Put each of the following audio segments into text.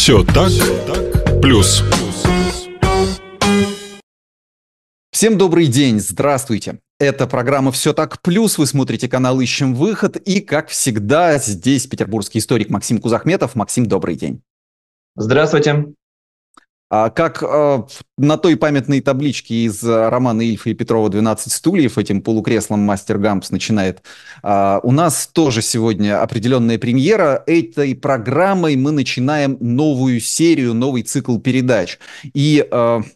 Все так, плюс. Всем добрый день, здравствуйте. Это программа «Все так плюс». Вы смотрите канал «Ищем выход». И, как всегда, здесь петербургский историк Максим Кузахметов. Максим, добрый день. Здравствуйте. Как на той памятной табличке из романа Ильфа и Петрова «12 стульев» этим полукреслом мастер Гампс начинает, у нас тоже сегодня определенная премьера. Этой программой мы начинаем новую серию, новый цикл передач. И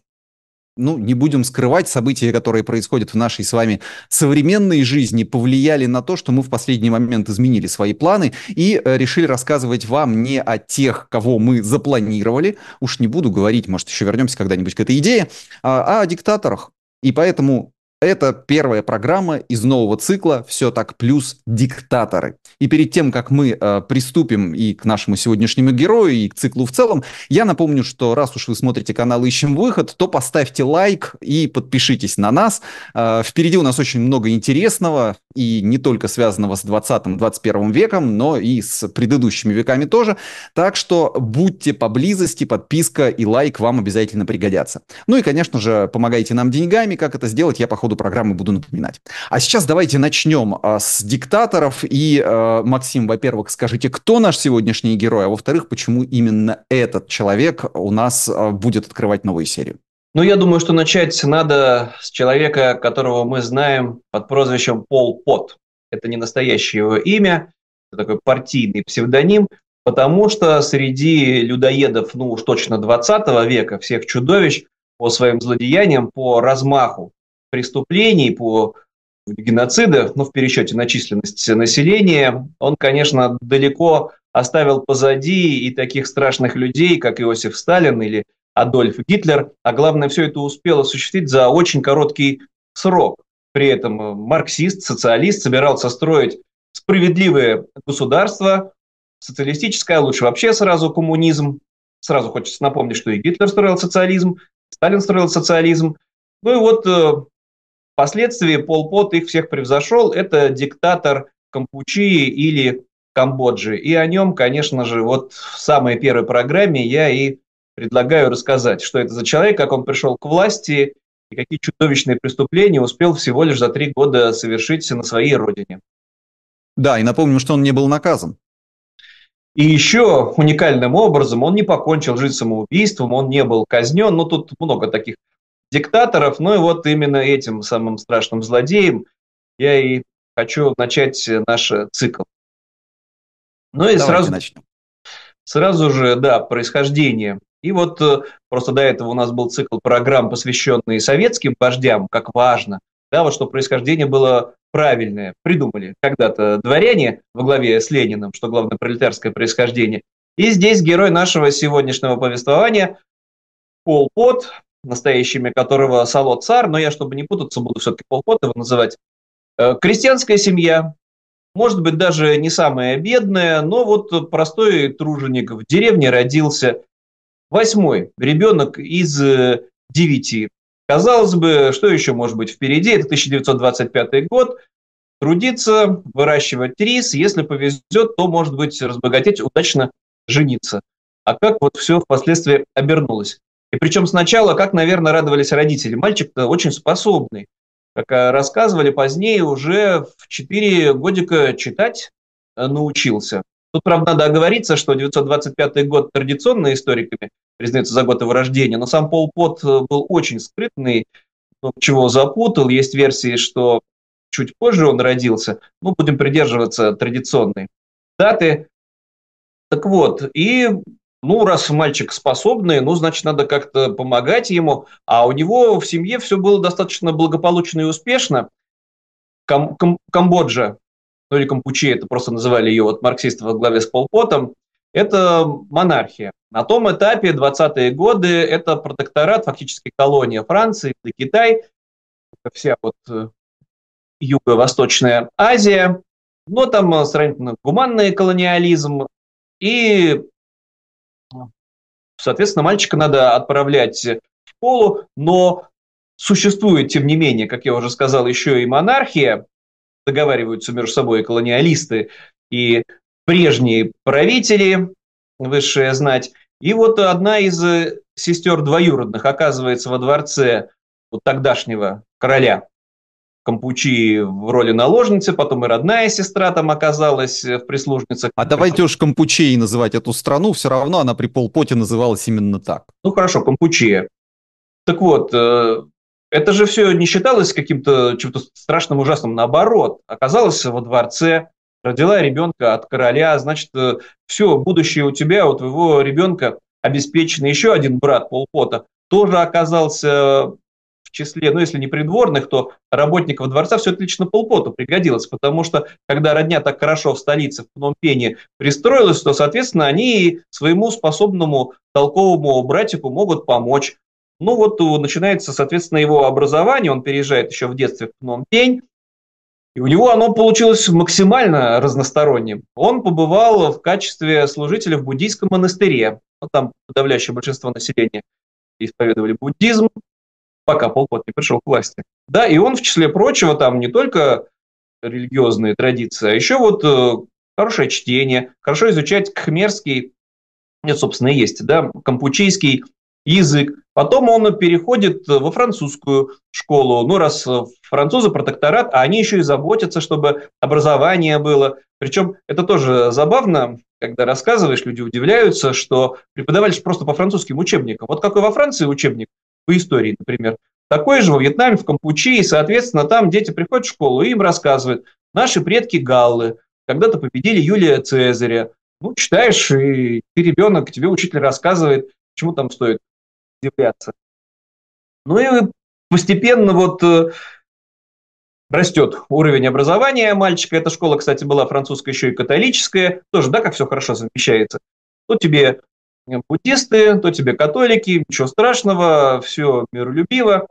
не будем скрывать, события, которые происходят в нашей с вами современной жизни, повлияли на то, что мы в последний момент изменили свои планы и решили рассказывать вам не о тех, кого мы запланировали, уж не буду говорить, может, еще вернемся когда-нибудь к этой идее, а о диктаторах. И поэтому это первая программа из нового цикла «Все так плюс. Диктаторы». И перед тем, как мы приступим и к нашему сегодняшнему герою, и к циклу в целом, я напомню, что раз уж вы смотрите канал «Ищем выход», то поставьте лайк и подпишитесь на нас. Впереди у нас очень много интересного, и не только связанного с 20-21 веком, но и с предыдущими веками тоже. Так что будьте поблизости, подписка и лайк вам обязательно пригодятся. Ну и, конечно же, помогайте нам деньгами. Как это сделать, я по ходу программы буду напоминать. А сейчас давайте начнем с диктаторов. И, Максим, во-первых, скажите, кто наш сегодняшний герой, а во-вторых, почему именно этот человек у нас будет открывать новую серию? Я думаю, что начать надо с человека, которого мы знаем под прозвищем Пол Пот. Это не настоящее его имя, это такой партийный псевдоним, потому что среди людоедов, уж точно 20 века, всех чудовищ по своим злодеяниям, по размаху преступлений, по геноцидов, в пересчете на численность населения, он, конечно, далеко оставил позади и таких страшных людей, как Иосиф Сталин или Адольф Гитлер, а главное, все это успел осуществить за очень короткий срок. При этом марксист, социалист собирался строить справедливое государство, социалистическое, а лучше вообще сразу коммунизм. Сразу хочется напомнить, что и Гитлер строил социализм, Сталин строил социализм. Впоследствии Пол Пот их всех превзошел. Это диктатор Кампучии или Камбоджи. И о нем, конечно же, в самой первой программе я и предлагаю рассказать, что это за человек, как он пришел к власти и какие чудовищные преступления успел всего лишь за 3 года совершить на своей родине. Да, и напомним, что он не был наказан. И еще уникальным образом он не покончил жизнь самоубийством, он не был казнен. Тут много таких диктаторов. Именно этим самым страшным злодеем я и хочу начать наш цикл. Давайте начнем. Сразу же, происхождение. И просто до этого у нас был цикл программ, посвященный советским вождям, как важно, что происхождение было правильное. Придумали когда-то дворяне во главе с Лениным, что главное пролетарское происхождение. И здесь герой нашего сегодняшнего повествования Пол Пот, настоящими которого Сало Цар, но я, чтобы не путаться, буду все-таки Пол Пот его называть. Крестьянская семья, может быть, даже не самая бедная, но простой труженик в деревне родился, 8-й ребенок из 9. Казалось бы, что еще может быть впереди? Это 1925 год. Трудиться, выращивать рис. Если повезет, то, может быть, разбогатеть, удачно жениться. А как все впоследствии обернулось? И причем сначала, как, наверное, радовались родители. Мальчик-то очень способный. Как рассказывали позднее, уже в 4 годика читать научился. Тут, правда, надо оговориться, что 925 год традиционно историками признается за год его рождения, но сам Пол Пот был очень скрытный, чего запутал. Есть версии, что чуть позже он родился. Будем придерживаться традиционной даты. Так вот, раз мальчик способный, значит, надо как-то помогать ему. А у него в семье все было достаточно благополучно и успешно. Камбоджа, или Кампучия, это просто называли ее марксисты во главе с Пол Потом, это монархия. На том этапе 20-е годы это протекторат, фактически колония Франции, это Китай, это вся Юго-Восточная Азия, но там сравнительно гуманный колониализм, и, соответственно, мальчика надо отправлять в школу, но существует, тем не менее, как я уже сказал, еще и монархия, договариваются между собой колониалисты и прежние правители, высшая знать. И вот одна из сестер двоюродных оказывается во дворце вот тогдашнего короля Кампучи в роли наложницы, потом и родная сестра там оказалась в прислужницах. А давайте уж Кампучей называть эту страну, все равно она при Пол Поте называлась именно так. Ну хорошо, Кампучия. Так вот, это же все не считалось каким-то чем-то страшным, ужасным, наоборот. Оказалась во дворце, родила ребенка от короля, значит, все, будущее у тебя, у твоего ребенка обеспечено. Еще один брат Пол Пота тоже оказался в числе, ну, если не придворных, то работников дворца. Все это лично Пол Поту пригодилось, потому что, когда родня так хорошо в столице, в Пномпене, пристроилась, то, соответственно, они своему способному толковому братику могут помочь. Ну вот начинается, соответственно, его образование, он переезжает еще в детстве в Пномпень, и у него оно получилось максимально разносторонним. Он побывал в качестве служителя в буддийском монастыре, ну, там подавляющее большинство населения исповедовали буддизм, пока Пол Пот не пришел к власти. Да, и он, в числе прочего, там не только религиозные традиции, а еще вот хорошее чтение, хорошо изучать кхмерский, это, собственно, и есть, да, кампучийский язык. Потом он переходит во французскую школу. Ну, раз французы протекторат, а они еще и заботятся, чтобы образование было. Причем это тоже забавно, когда рассказываешь, люди удивляются, что преподавали просто по французским учебникам. Вот какой во Франции учебник по истории, например, такой же во Вьетнаме, в Кампучи, и, соответственно, там дети приходят в школу и им рассказывают, наши предки галлы когда-то победили Юлия Цезаря. Ну, читаешь, и ты ребенок, тебе учитель рассказывает, чему там стоит удивляться. Ну и постепенно вот растет уровень образования мальчика. Эта школа, кстати, была французская, еще и католическая. Тоже, да, как все хорошо совмещается. То тебе буддисты, то тебе католики, ничего страшного, все миролюбиво.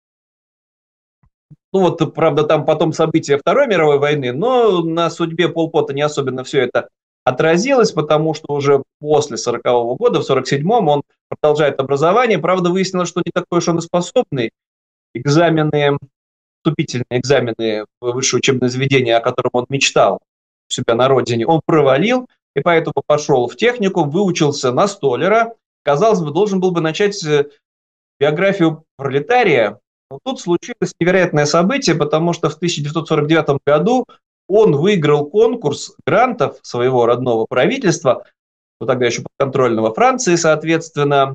Ну вот, правда, там потом события Второй мировой войны, но на судьбе Пол Пота не особенно все это отразилось, потому что уже после 40-го года, в 47-м, он продолжает образование. Правда, выяснилось, что не такой уж он и способный. Экзамены, вступительные экзамены в высшее учебное заведение, о котором он мечтал у себя на родине, он провалил, и поэтому пошел в техникум, выучился на столяра. Казалось бы, должен был бы начать биографию пролетария. Но тут случилось невероятное событие, потому что в 1949 году он выиграл конкурс грантов своего родного правительства, ну, тогда еще подконтрольного Франции, соответственно,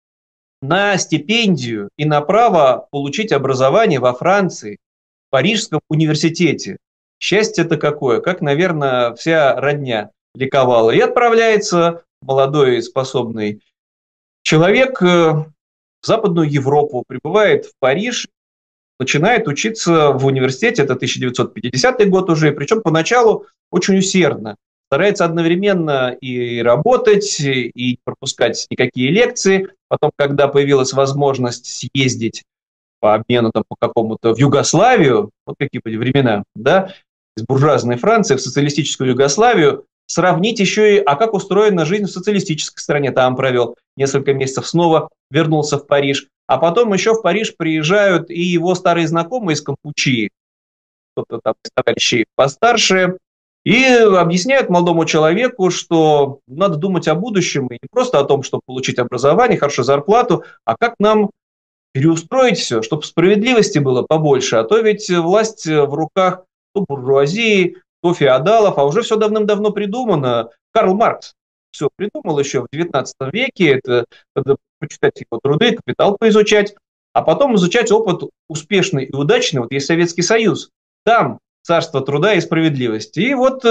на стипендию и на право получить образование во Франции, в Парижском университете. Счастье-то какое, как, наверное, вся родня ликовала. И отправляется молодой способный человек в Западную Европу, прибывает в Париж, начинает учиться в университете, это 1950 год уже, причем поначалу очень усердно. Старается одновременно и работать, и не пропускать никакие лекции. Потом, когда появилась возможность съездить по обмену там, по какому-то в Югославию, вот какие были времена, да, из буржуазной Франции в социалистическую Югославию, сравнить еще и, а как устроена жизнь в социалистической стране, там провел несколько месяцев, снова вернулся в Париж. А потом еще в Париж приезжают и его старые знакомые из Кампучи, кто-то там из товарищей постарше, и объясняют молодому человеку, что надо думать о будущем, и не просто о том, чтобы получить образование, хорошую зарплату, а как нам переустроить все, чтобы справедливости было побольше. А то ведь власть в руках то буржуазии, то феодалов, а уже все давным-давно придумано. Карл Маркс все придумал еще в XIX веке, это надо почитать его труды, «Капитал» поизучать, а потом изучать опыт успешный и удачный. Вот есть Советский Союз, там царство труда и справедливости. И вот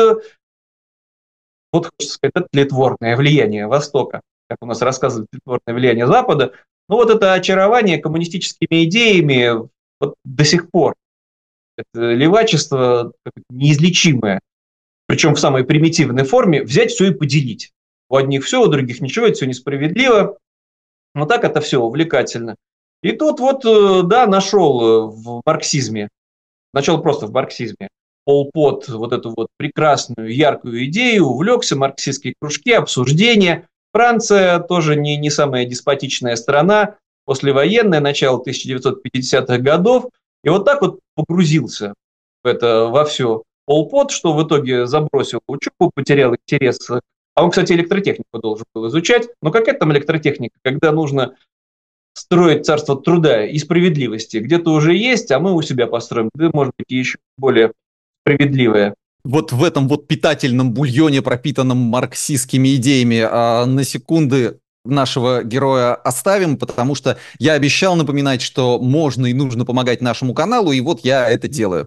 хочется сказать, это тлетворное влияние Востока, как у нас рассказывали, тлетворное влияние Запада. Ну вот это очарование коммунистическими идеями вот до сих пор. Это левачество неизлечимое, причем в самой примитивной форме, взять все и поделить. У одних все, у других ничего, это все несправедливо. Но так это все увлекательно. И тут вот, да, нашел в марксизме, начал просто в марксизме, Пол Пот вот эту вот прекрасную, яркую идею, увлекся, марксистские кружки, обсуждения. Франция тоже не самая деспотичная страна, послевоенная, начало 1950-х годов. И вот так вот погрузился в это, во все Пол Пот, что в итоге забросил учебу, потерял интерес к А он, кстати, электротехнику должен был изучать. Но какая там электротехника, когда нужно строить царство труда и справедливости? Где-то уже есть, а мы у себя построим. Да, может быть, и еще более справедливое. Вот в этом вот питательном бульоне, пропитанном марксистскими идеями, на секунды нашего героя оставим, потому что я обещал напоминать, что можно и нужно помогать нашему каналу, и вот я это делаю.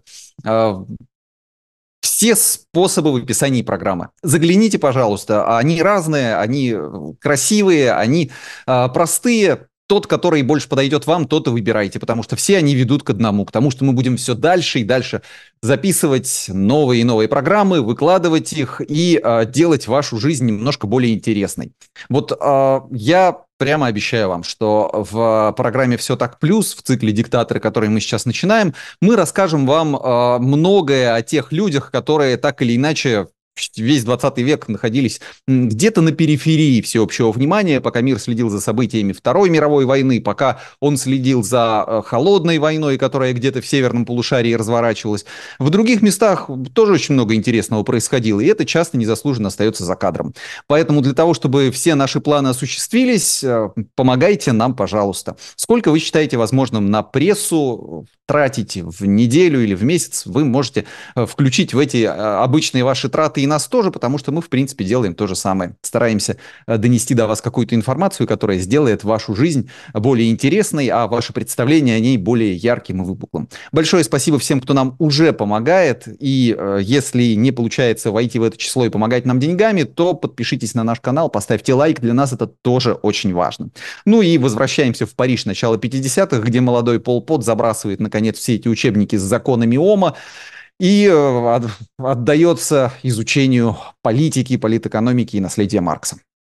Все способы в описании программы. Загляните, пожалуйста. Они разные, они красивые, они простые. Тот, который больше подойдет вам, тот и выбирайте, потому что все они ведут к одному, к тому, что мы будем все дальше и дальше записывать новые и новые программы, выкладывать их и делать вашу жизнь немножко более интересной. Вот я прямо обещаю вам, что в программе «Все так плюс», в цикле «Диктаторы», который мы сейчас начинаем, мы расскажем вам многое о тех людях, которые так или иначе весь 20 век находились где-то на периферии всеобщего внимания, пока мир следил за событиями Второй мировой войны, пока он следил за холодной войной, которая где-то в северном полушарии разворачивалась. В других местах тоже очень много интересного происходило, и это часто незаслуженно остается за кадром. Поэтому для того, чтобы все наши планы осуществились, помогайте нам, пожалуйста. Сколько вы считаете возможным на прессу тратить в неделю или в месяц, вы можете включить в эти обычные ваши траты и нас тоже, потому что мы, в принципе, делаем то же самое. Стараемся донести до вас какую-то информацию, которая сделает вашу жизнь более интересной, а ваше представление о ней более ярким и выпуклым. Большое спасибо всем, кто нам уже помогает, и если не получается войти в это число и помогать нам деньгами, то подпишитесь на наш канал, поставьте лайк, для нас это тоже очень важно. Ну и возвращаемся в Париж начала 50-х, где молодой Пол Пот забрасывает, наконец, все эти учебники с законами ОМА, и отдается изучению политики, политэкономики и наследия Маркса.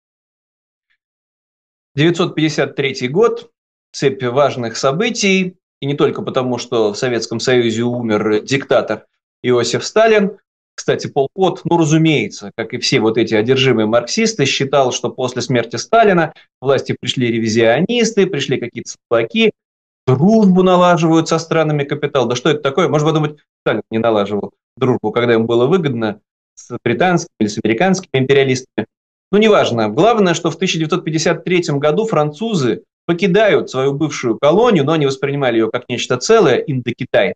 953 год, цепь важных событий, и не только потому, что в Советском Союзе умер диктатор Иосиф Сталин. Кстати, Пол Пот, ну, разумеется, как и все вот эти одержимые марксисты, считал, что после смерти Сталина к власти пришли ревизионисты, пришли какие-то слабаки, дружбу налаживают со странами капитала. Да что это такое? Можно подумать, Сталин не налаживал дружбу, когда ему было выгодно с британскими или с американскими империалистами. Ну, неважно. Главное, что в 1953 году французы покидают свою бывшую колонию, но они воспринимали ее как нечто целое, Индокитай.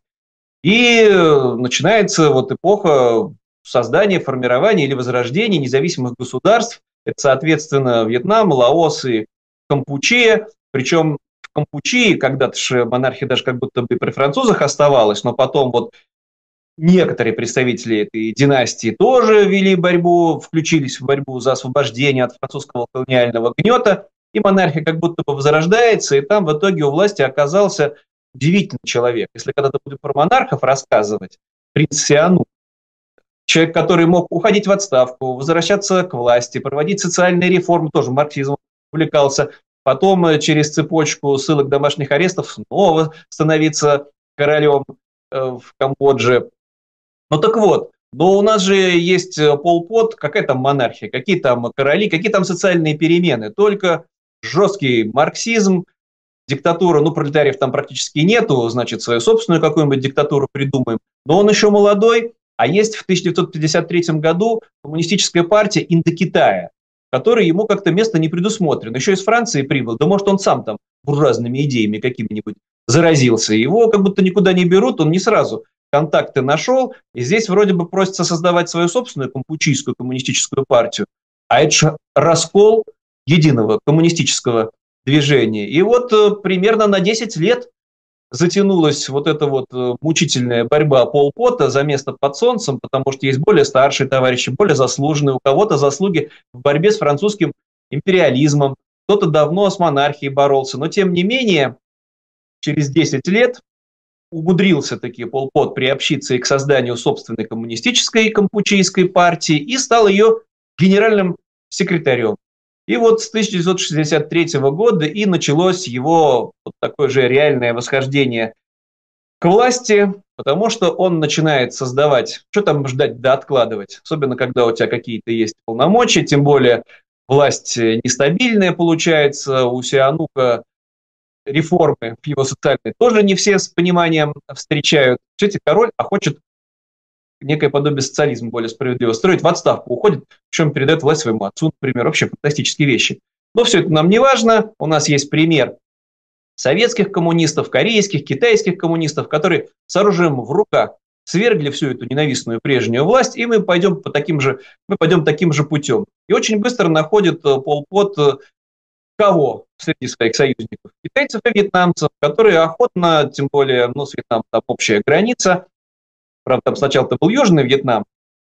И начинается вот эпоха создания, формирования или возрождения независимых государств. Это, соответственно, Вьетнам, Лаос и Кампучия. Причем в Кампучии когда-то же монархия даже как будто бы при французах оставалась, но потом вот некоторые представители этой династии тоже вели борьбу, включились в борьбу за освобождение от французского колониального гнета, и монархия как будто бы возрождается, и там в итоге у власти оказался удивительный человек. Если когда-то будем про монархов рассказывать, принц Сианук, человек, который мог уходить в отставку, возвращаться к власти, проводить социальные реформы, тоже марксизмом увлекался, потом через цепочку ссылок домашних арестов снова становиться королем в Камбодже. Ну так вот, но у нас же есть Пол Пот, какая там монархия, какие там короли, какие там социальные перемены, только жесткий марксизм, диктатура, ну пролетариев там практически нету, значит свою собственную какую-нибудь диктатуру придумаем, но он еще молодой, а есть в 1953 году коммунистическая партия Индокитая, которой ему как-то место не предусмотрено. Еще из Франции прибыл, да может он сам там буржуазными идеями какими-нибудь заразился. Его как будто никуда не берут, он не сразу контакты нашел, и здесь вроде бы просится создавать свою собственную кампучийскую коммунистическую партию, а это же раскол единого коммунистического движения. И вот примерно на 10 лет затянулась вот эта вот мучительная борьба Пол Пота за место под солнцем, потому что есть более старшие товарищи, более заслуженные, у кого-то заслуги в борьбе с французским империализмом, кто-то давно с монархией боролся, но тем не менее через 10 лет умудрился таки Пол Пот приобщиться и к созданию собственной коммунистической кампучийской партии и стал ее генеральным секретарем. И вот с 1963 года и началось его вот такое же реальное восхождение к власти, потому что он начинает создавать, что там ждать да откладывать, особенно когда у тебя какие-то есть полномочия, тем более власть нестабильная получается, у Сианука реформы в его социальной тоже не все с пониманием встречают. Кстати, король, а хочет некое подобие социализма более справедливо строить, в отставку уходит, причем передает власть своему отцу, например. Вообще фантастические вещи. Но все это нам не важно. У нас есть пример советских коммунистов, корейских, китайских коммунистов, которые с оружием в руках свергли всю эту ненавистную прежнюю власть, и мы пойдем таким же путем. И очень быстро находит Пол Пот кого среди своих союзников? Китайцев и вьетнамцев, которые охотно, тем более, с Вьетнамом там общая граница, правда, там сначала-то был Южный Вьетнам,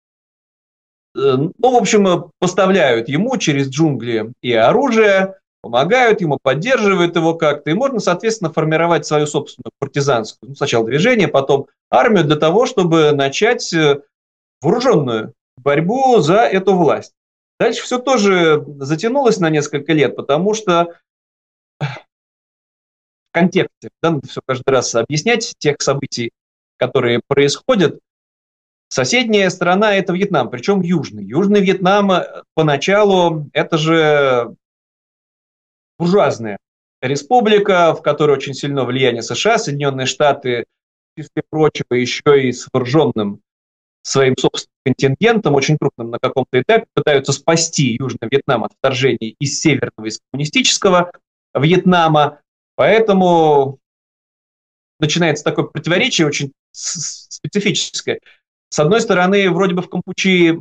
в общем, поставляют ему через джунгли и оружие, помогают ему, поддерживают его как-то, и можно, соответственно, формировать свою собственную партизанскую, сначала движение, потом армию для того, чтобы начать вооруженную борьбу за эту власть. Дальше все тоже затянулось на несколько лет, потому что в контексте, надо все каждый раз объяснять, тех событий, которые происходят, соседняя страна – это Вьетнам, причем южный. Южный Вьетнам поначалу – это же буржуазная республика, в которой очень сильно влияние США, Соединенные Штаты, в числе прочего, еще и с вооруженным своим собственным контингентом, очень крупным на каком-то этапе, пытаются спасти Южный Вьетнам от вторжения из северного, из коммунистического Вьетнама. Поэтому начинается такое противоречие очень специфическое. С одной стороны, вроде бы в Кампучи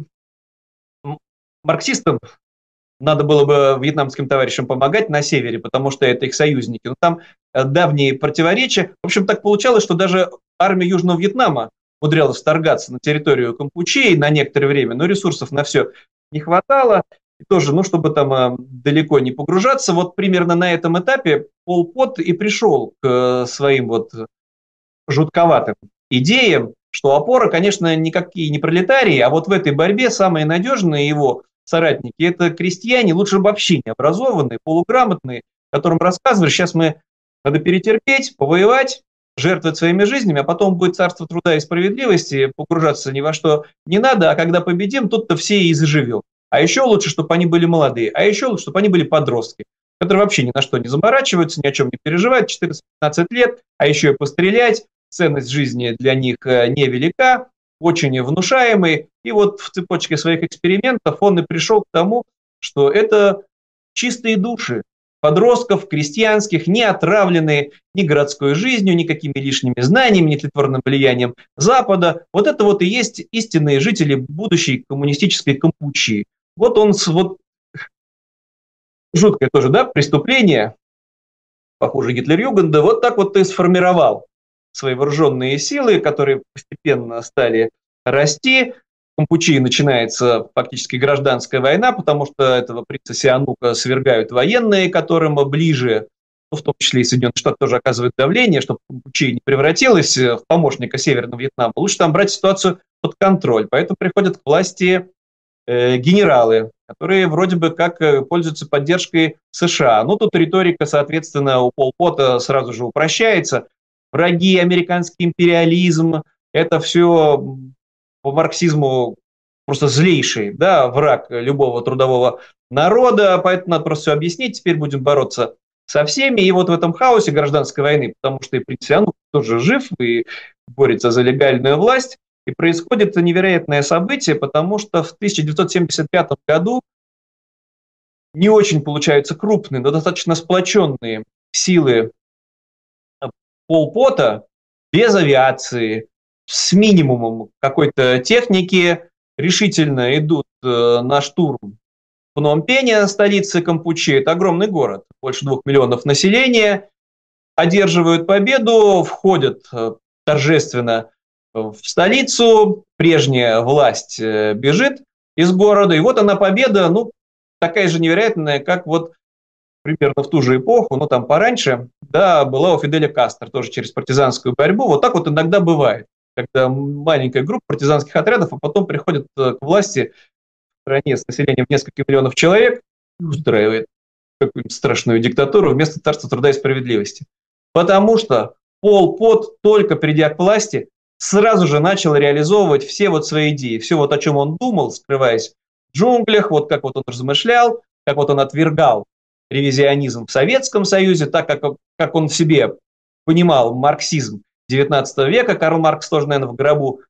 марксистам надо было бы вьетнамским товарищам помогать на севере, потому что это их союзники. Но там давние противоречия. В общем, так получалось, что даже армия Южного Вьетнама умудрялась вторгаться на территорию Кампучи на некоторое время, но ресурсов на все не хватало. И тоже, чтобы там далеко не погружаться, вот примерно на этом этапе Пол Пот и пришел к своим вот жутковатым идеям, что опора, конечно, никакие не пролетарии, а вот в этой борьбе самые надежные его соратники – это крестьяне, лучше вообще не образованные, полуграмотные, которым рассказывали, сейчас надо перетерпеть, повоевать, жертвовать своими жизнями, а потом будет царство труда и справедливости, погружаться ни во что не надо, а когда победим, тут-то все и заживем. А еще лучше, чтобы они были молодые, а еще лучше, чтобы они были подростки, которые вообще ни на что не заморачиваются, ни о чем не переживают, 14-15 лет, а еще и пострелять, ценность жизни для них невелика, очень внушаемый. И вот в цепочке своих экспериментов он и пришел к тому, что это чистые души подростков, крестьянских, не отравленные ни городской жизнью, никакими лишними знаниями, ни тлетворным влиянием Запада. Вот это вот и есть истинные жители будущей коммунистической Кампучи. Вот он, жуткое тоже, преступление, похоже, Гитлер-Югенда, вот так вот и сформировал свои вооруженные силы, которые постепенно стали расти. В Кампучи начинается фактически гражданская война, потому что этого принца Сианука свергают военные, которым ближе, в том числе и Соединенные Штаты тоже оказывают давление, чтобы Кампучи не превратилась в помощника Северного Вьетнама. Лучше там брать ситуацию под контроль. Поэтому приходят к власти генералы, которые вроде бы как пользуются поддержкой США. Тут риторика, соответственно, у Пол Пота сразу же упрощается. Враги, американский империализм, это все по марксизму просто злейший враг любого трудового народа, поэтому надо просто все объяснить, теперь будем бороться со всеми. И вот в этом хаосе гражданской войны, потому что и принц Сианук тоже жив и борется за легальную власть, и происходит невероятное событие, потому что в 1975 году не очень получаются крупные, но достаточно сплоченные силы Пол Пота без авиации, с минимумом какой-то техники, решительно идут на штурм Пномпеня, столицы Кампучи. Это огромный город, больше 2 миллионов населения. Одерживают победу, входят торжественно в столицу, прежняя власть бежит из города. И вот она победа, такая же невероятная, как вот примерно в ту же эпоху, там пораньше, была у Фиделя Кастро, тоже через партизанскую борьбу. Вот так вот иногда бывает, когда маленькая группа партизанских отрядов, а потом приходит к власти в стране с населением в несколько миллионов человек и устраивает какую-нибудь страшную диктатуру вместо царства труда и справедливости. Потому что Пол Пот, только придя к власти, сразу же начал реализовывать все вот свои идеи, все вот о чем он думал, скрываясь в джунглях, вот как вот он размышлял, как вот он отвергал ревизионизм в Советском Союзе, так как он в себе понимал марксизм XIX века. Карл Маркс тоже, наверное, в гробу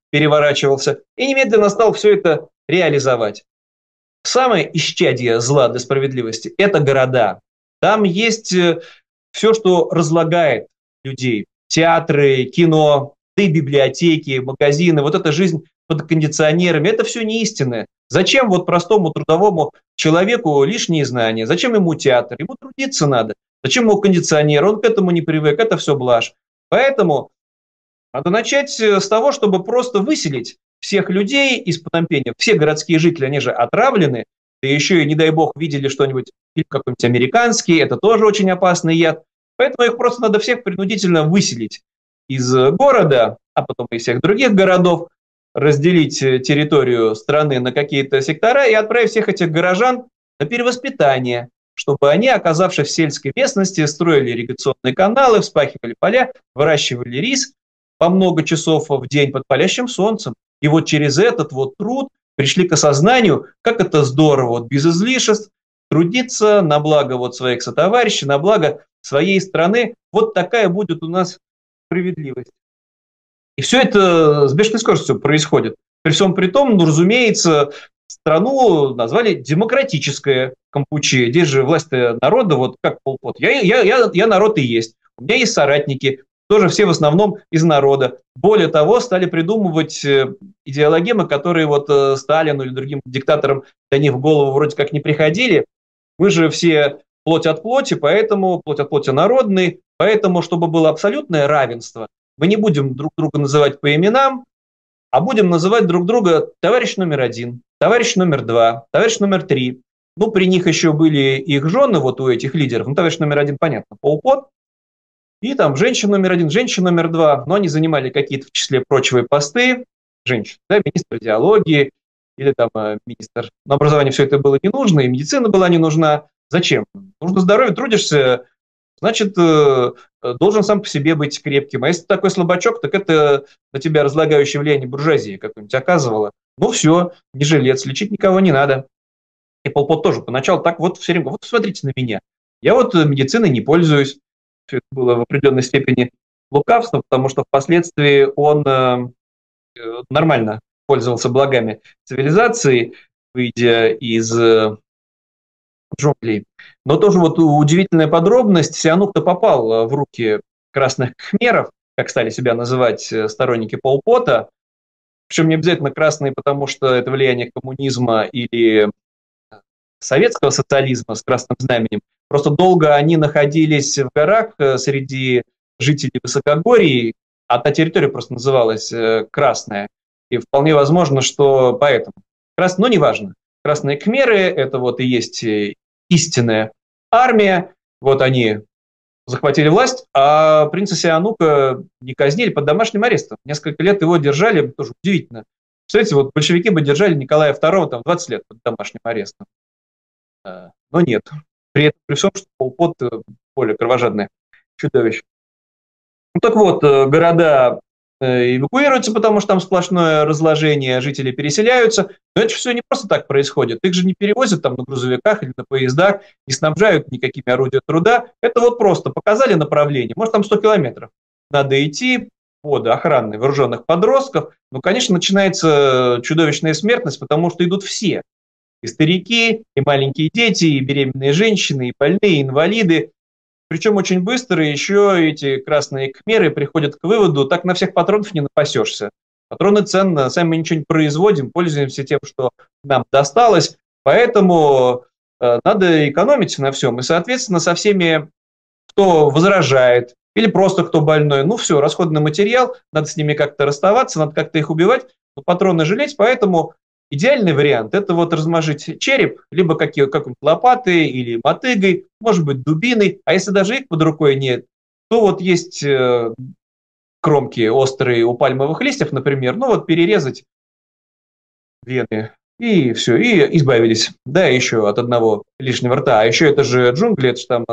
переворачивался, и немедленно стал все это реализовать. Самое исчадие зла для справедливости – это города. Там есть все, что разлагает людей. Театры, кино, да и библиотеки, магазины. Вот эта жизнь под кондиционерами – это все не истинное. Зачем вот простому трудовому человеку лишние знания? Зачем ему театр? Ему трудиться надо. Зачем ему кондиционер? Он к этому не привык, это все блажь. Поэтому надо начать с того, чтобы просто выселить всех людей из Пномпеня. Все городские жители, они же отравлены, да еще и, не дай бог, видели что-нибудь, фильм какой-нибудь американский, это тоже очень опасный яд. Поэтому их просто надо всех принудительно выселить из города, а потом и всех других городов, разделить территорию страны на какие-то сектора и отправить всех этих горожан на перевоспитание, чтобы они, оказавшись в сельской местности, строили ирригационные каналы, вспахивали поля, выращивали рис по много часов в день под палящим солнцем. И вот через этот вот труд пришли к осознанию, как это здорово, вот без излишеств, трудиться на благо вот своих сотоварищей, на благо своей страны. Вот такая будет у нас справедливость. И все это с бешеной скоростью происходит. При всем при том, ну, разумеется, страну назвали демократическая Кампучия. Здесь же власть народа, вот как Пол Пот. Я народ и есть. У меня есть соратники, тоже все в основном из народа. Более того, стали придумывать идеологемы, которые вот Сталину или другим диктаторам до них в голову вроде как не приходили. Мы же все плоть от плоти, поэтому плоть от плоти народный, поэтому, чтобы было абсолютное равенство, мы не будем друг друга называть по именам, а будем называть друг друга товарищ номер 1, товарищ номер 2, товарищ номер 3. Ну, при них еще были их жены, вот у этих лидеров. Ну, товарищ номер 1, понятно, Пол Пот. И там женщина номер 1, женщина номер 2. Но они занимали какие-то, в числе прочего, посты. Женщин, да, министр идеологии или там министр. Но образованию все это было не нужно, и медицина была не нужна. Зачем? Нужно здоровье, трудишься, значит, должен сам по себе быть крепким. А если ты такой слабачок, так это на тебя разлагающее влияние буржуазии какое-нибудь оказывало. Ну все, не жилец, лечить никого не надо. И Пол Пот тоже поначалу так вот все время, вот смотрите на меня. Я вот медициной не пользуюсь. Все это было в определенной степени лукавство, потому что впоследствии он нормально пользовался благами цивилизации, выйдя из джунглей. Но тоже вот удивительная подробность, Сihanouk-то попал в руки красных кхмеров, как стали себя называть сторонники Пол Пота, причем не обязательно красные, потому что это влияние коммунизма или советского социализма с красным знаменем. Просто долго они находились в горах среди жителей высокогорий, а та территория просто называлась Красная. И вполне возможно, что поэтому. Но неважно. Красные кхмеры – это вот и есть истинная армия. Вот они захватили власть, а принца Сihanouk не казнили под домашним арестом. Несколько лет его держали, тоже удивительно. Представляете, вот большевики бы держали Николая II там 20 лет под домашним арестом. Но нет. При всем, что Пол Пот более кровожадное чудовище. Ну так вот, города эвакуируются, потому что там сплошное разложение, жители переселяются. Но это все не просто так происходит. Их же не перевозят там на грузовиках или на поездах, не снабжают никакими орудиями труда. Это вот просто показали направление. Может, там 100 километров. Надо идти под охраной вооруженных подростков. Ну, конечно, начинается чудовищная смертность, потому что идут все. И старики, и маленькие дети, и беременные женщины, и больные, и инвалиды. Причем очень быстро еще эти красные кхмеры приходят к выводу, так на всех патронов не напасешься. Патроны ценны, сами мы ничего не производим, пользуемся тем, что нам досталось, поэтому надо экономить на всем. И, соответственно, со всеми, кто возражает, или просто кто больной, ну все, расходный материал, надо с ними как-то расставаться, надо как-то их убивать, но патроны жалеть, поэтому идеальный вариант – это вот размажить череп, либо какой-нибудь лопатой или мотыгой, может быть, дубиной. А если даже их под рукой нет, то вот есть кромки острые у пальмовых листьев, например, ну вот перерезать вены, и все, и избавились, да, еще от одного лишнего рта. А еще это же джунгли, это же там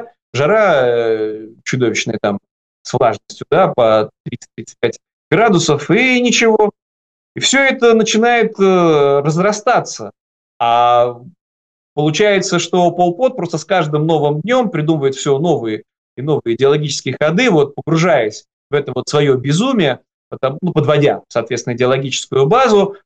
жара чудовищная там с влажностью, да, по 30-35 градусов, и ничего. И все это начинает разрастаться. А получается, что Пол Пот просто с каждым новым днем придумывает все новые и новые идеологические ходы, вот погружаясь в это вот свое безумие, подводя, соответственно, идеологическую базу,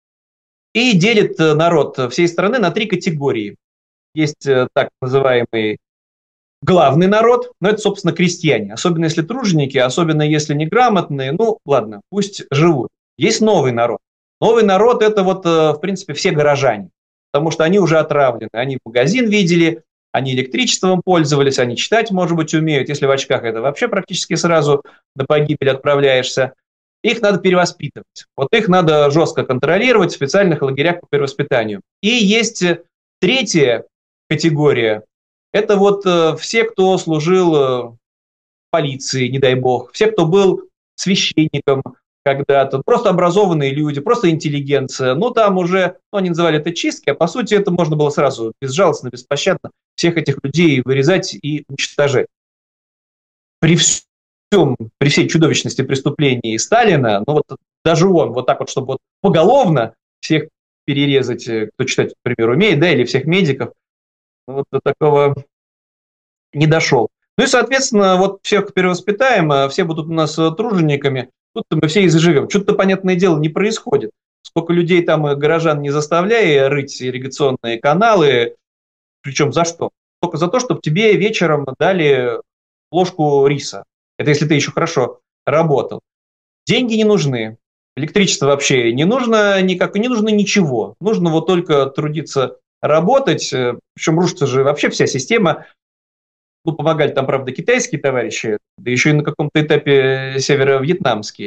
и делит народ всей страны на три категории. Есть так называемый главный народ, но это, собственно, крестьяне, особенно если труженики, особенно если неграмотные, ну, ладно, пусть живут. Есть новый народ. Новый народ – это вот, в принципе, все горожане, потому что они уже отравлены, они магазин видели, они электричеством пользовались, они читать, может быть, умеют, если в очках это вообще практически сразу на погибель отправляешься. Их надо перевоспитывать. Вот их надо жестко контролировать в специальных лагерях по перевоспитанию. И есть третья категория. Это вот все, кто служил в полиции, не дай бог, все, кто был священником когда-то, просто образованные люди, просто интеллигенция. Ну, там уже, ну, они называли это чистки, а по сути это можно было сразу безжалостно, беспощадно всех этих людей вырезать и уничтожать. При всей чудовищности преступлений Сталина, ну вот даже он вот так вот, чтобы вот поголовно всех перерезать, кто читать, например, умеет, да, или всех медиков, ну, вот до такого не дошел. Ну и, соответственно, вот всех перевоспитаем, все будут у нас тружениками, тут мы все и заживем. Что-то, понятное дело, не происходит. Сколько людей там, горожан, не заставляя рыть ирригационные каналы, причем за что? Только за то, чтобы тебе вечером дали ложку риса. Это если ты еще хорошо работал. Деньги не нужны, электричество вообще не нужно никак, не нужно ничего. Нужно вот только трудиться, работать. Причем рушится же вообще вся система. Ну, помогали там, правда, китайские товарищи, да еще и на каком-то этапе северо-вьетнамские.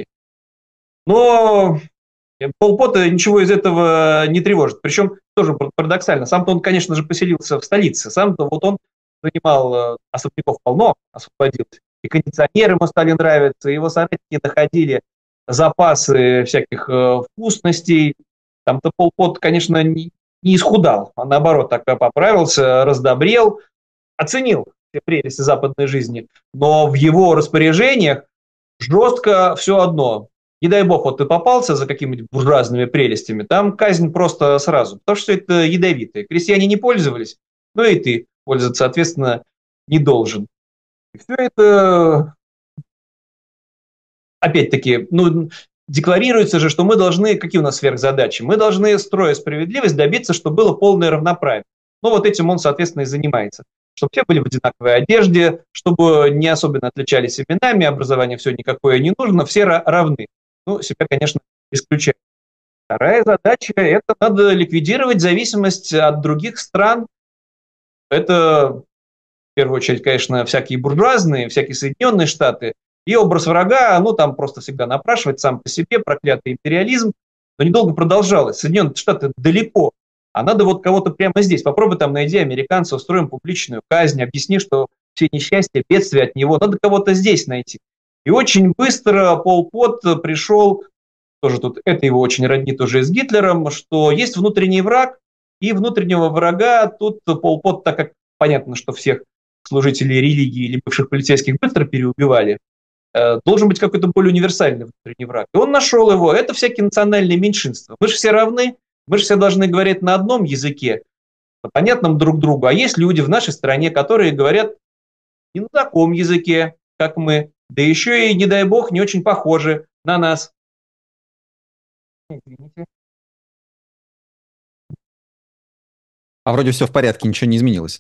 Но Пол Пота ничего из этого не тревожит. Причем тоже парадоксально. Сам-то он, конечно же, поселился в столице. Сам-то вот он занимал особняков полно, освободился. И кондиционеры ему стали нравиться, его соратники находили запасы всяких вкусностей. Там-то Пол Пот, конечно, не исхудал, а наоборот, так поправился, раздобрел, оценил все прелести западной жизни. Но в его распоряжениях жестко все одно. Не дай бог, вот ты попался за какими-нибудь буржуазными прелестями, там казнь просто сразу, потому что это ядовитые. Крестьяне не пользовались, ну и ты пользоваться, соответственно, не должен. И все это, опять-таки, ну, декларируется же, что мы должны, какие у нас сверхзадачи? Мы должны, строя справедливость, добиться, чтобы было полное равноправие. Ну, вот этим он, соответственно, и занимается. Чтобы все были в одинаковой одежде, чтобы не особенно отличались именами, образование все никакое не нужно, все равны. Ну, себя, конечно, исключает. Вторая задача – это надо ликвидировать зависимость от других стран. Это, в первую очередь, конечно, всякие буржуазные, всякие Соединенные Штаты. И образ врага, ну, там просто всегда напрашивать сам по себе, проклятый империализм. Но недолго продолжалось. Соединенные Штаты далеко. А надо вот кого-то прямо здесь. Попробуй там найди американца, устроим публичную казнь, объясни, что все несчастья, бедствия от него. Надо кого-то здесь найти. И очень быстро Пол Пот пришел, тоже тут это его очень роднит уже с Гитлером, что есть внутренний враг, и внутреннего врага тут Пол Пот, так как понятно, что всех служителей религии или бывших полицейских быстро переубивали, должен быть какой-то более универсальный внутренний враг. И он нашел его. Это всякие национальные меньшинства. Мы же все равны, мы же все должны говорить на одном языке, понятном друг другу. А есть люди в нашей стране, которые говорят не на таком языке, как мы, да еще и, не дай бог, не очень похожи на нас. Извините. А вроде все в порядке, ничего не изменилось.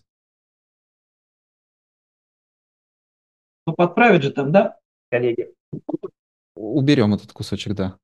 Ну, подправить же там, да, коллеги? Уберем этот кусочек, да.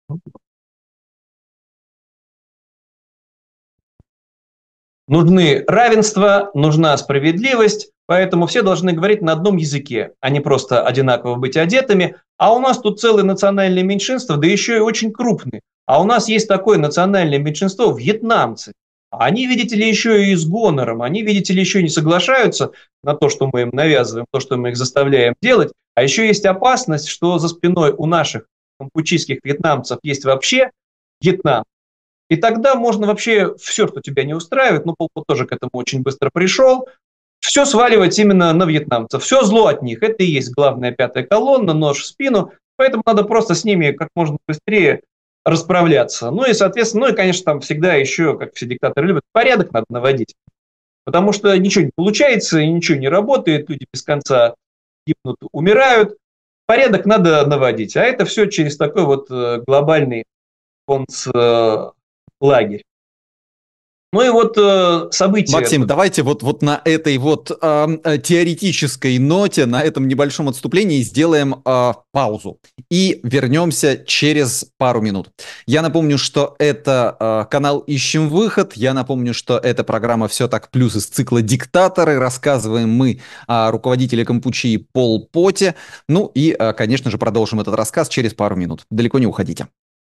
Нужны равенство, нужна справедливость, поэтому все должны говорить на одном языке, а не просто одинаково быть одетыми. А у нас тут целое национальное меньшинство, да еще и очень крупные. А у нас есть такое национальное меньшинство – вьетнамцы. Они, видите ли, еще и с гонором, они, видите ли, еще не соглашаются на то, что мы им навязываем, то, что мы их заставляем делать. А еще есть опасность, что за спиной у наших кампучийских вьетнамцев есть вообще Вьетнам. И тогда можно вообще все, что тебя не устраивает, ну, Пол Пот тоже к этому очень быстро пришел, все сваливать именно на вьетнамцев. Все зло от них. Это и есть главная пятая колонна, нож в спину. Поэтому надо просто с ними как можно быстрее расправляться. Ну и, соответственно, ну и, конечно, там всегда еще, как все диктаторы любят, порядок надо наводить. Потому что ничего не получается, ничего не работает, люди без конца гибнут, умирают. порядок надо наводить. А это все через такой вот глобальный концлагерь. Ну и вот события. Максим, давайте вот на этой вот теоретической ноте, на этом небольшом отступлении сделаем паузу и вернемся через пару минут. Я напомню, что это канал «Ищем выход». Я напомню, что это программа «Все так плюс» из цикла «Диктаторы». Рассказываем мы о руководителе Кампучии Пол Поте. Ну и, конечно же, продолжим этот рассказ через пару минут. Далеко не уходите.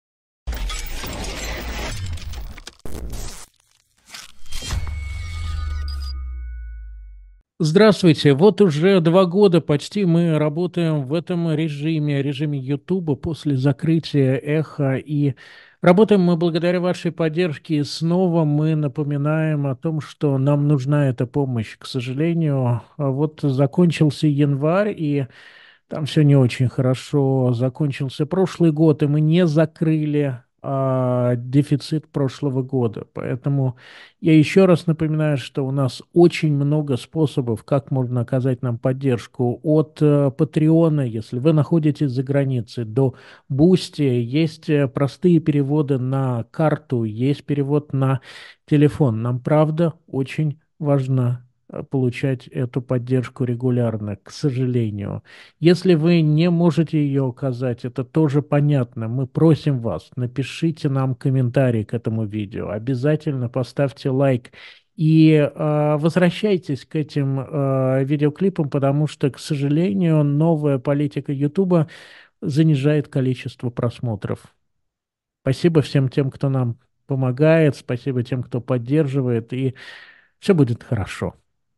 Здравствуйте. Вот уже 2 года почти мы работаем в этом режиме Ютуба после закрытия Эхо. И работаем мы благодаря вашей поддержке. И снова мы напоминаем о том, что нам нужна эта помощь. К сожалению, вот закончился январь, и там все не очень хорошо. Закончился прошлый год, и мы не закрыли дефицит прошлого года. Поэтому я еще раз напоминаю, что у нас очень много способов, как можно оказать нам поддержку. От Патреона, если вы находитесь за границей, до Бусти. Есть простые переводы на карту, есть перевод на телефон. Нам, правда, очень важно получать эту поддержку регулярно, к сожалению. Если вы не можете ее оказать, это тоже понятно. Мы просим вас, напишите нам комментарий к этому видео, обязательно поставьте лайк и возвращайтесь к этим видеоклипам, потому что, к сожалению, новая политика YouTube занижает количество просмотров. Спасибо всем тем, кто нам помогает, спасибо тем, кто поддерживает, и все будет хорошо.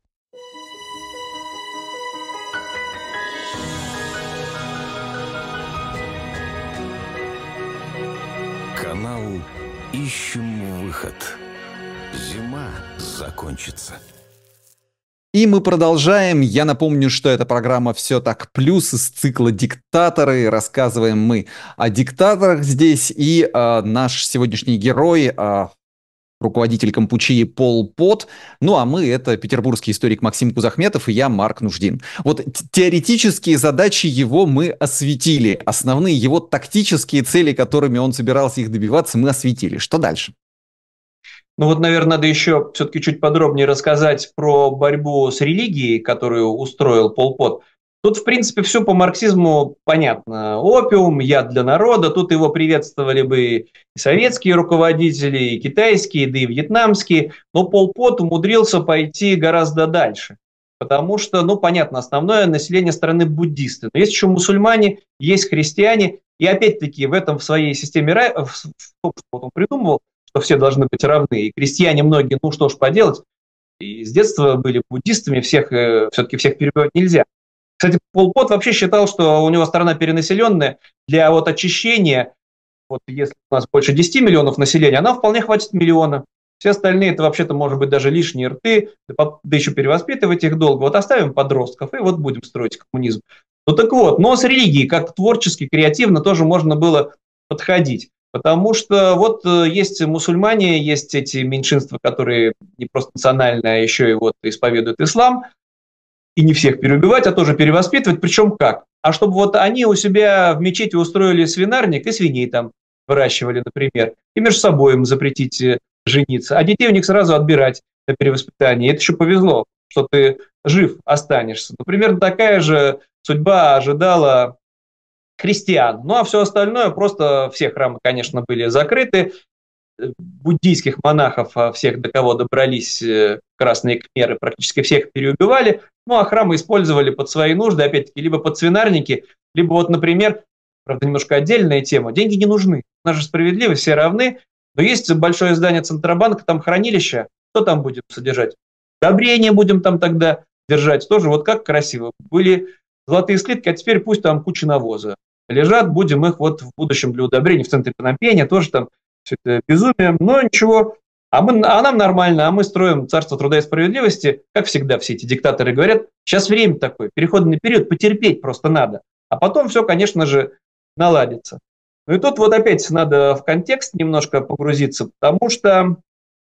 Канал «Ищем выход». Зима закончится. И мы продолжаем. Я напомню, что эта программа «Все так плюс» из цикла «Диктаторы». Рассказываем мы о диктаторах здесь. И наш сегодняшний герой, руководитель Кампучии Пол Пот. Ну, а мы — это петербургский историк Максим Кузахметов и я, Марк Нуждин. Вот теоретические задачи его мы осветили. Основные его тактические цели, которыми он собирался их добиваться, мы осветили. Что дальше? Ну вот, наверное, надо еще все-таки чуть подробнее рассказать про борьбу с религией, которую устроил Пол Пот. Тут, в принципе, все по марксизму понятно. Опиум, яд для народа. Тут его приветствовали бы и советские руководители, и китайские, да и вьетнамские. Но Пол Пот умудрился пойти гораздо дальше. Потому что, ну, понятно, основное население страны буддисты. Но есть еще мусульмане, есть христиане. И опять-таки в этом, в своей системе, в том, что он придумывал, что все должны быть равны. И крестьяне многие, ну что ж поделать, и с детства были буддистами, все-таки всех перебивать нельзя. Кстати, Пол Пот вообще считал, что у него страна перенаселенная. Для вот очищения, вот если у нас больше 10 миллионов населения, нам вполне хватит миллиона. Все остальные, это вообще-то может быть даже лишние рты, да еще перевоспитывать их долго. Вот оставим подростков, и вот будем строить коммунизм. Ну так вот, но с религией как-то творчески, креативно тоже можно было подходить. Потому что вот есть мусульмане, есть эти меньшинства, которые не просто национальные, а еще и вот исповедуют ислам. И не всех переубивать, а тоже перевоспитывать. Причем как? А чтобы вот они у себя в мечети устроили свинарник и свиней там выращивали, например. И между собой им запретить жениться. А детей у них сразу отбирать на перевоспитание. И это еще повезло, что ты жив останешься. Ну, примерно такая же судьба ожидала христиан. Ну, а все остальное, просто все храмы, конечно, были закрыты. Буддийских монахов, всех, до кого добрались красные кхмеры, практически всех переубивали. Ну, а храмы использовали под свои нужды, опять-таки, либо под свинарники, либо вот, например, правда, немножко отдельная тема, деньги не нужны. У нас же справедливость, все равны. Но есть большое здание Центробанка, там хранилище. Что там будем содержать? Удобрения будем там тогда держать. Тоже вот как красиво. Были золотые слитки, а теперь пусть там куча навоза лежат. Будем их вот в будущем для удобрений в центре Пномпеня тоже там все это безумие. Но ничего. А нам нормально, а мы строим царство труда и справедливости. Как всегда все эти диктаторы говорят, сейчас время такое, переходный период, потерпеть просто надо. А потом все, конечно же, наладится. Ну и тут вот опять надо в контекст немножко погрузиться, потому что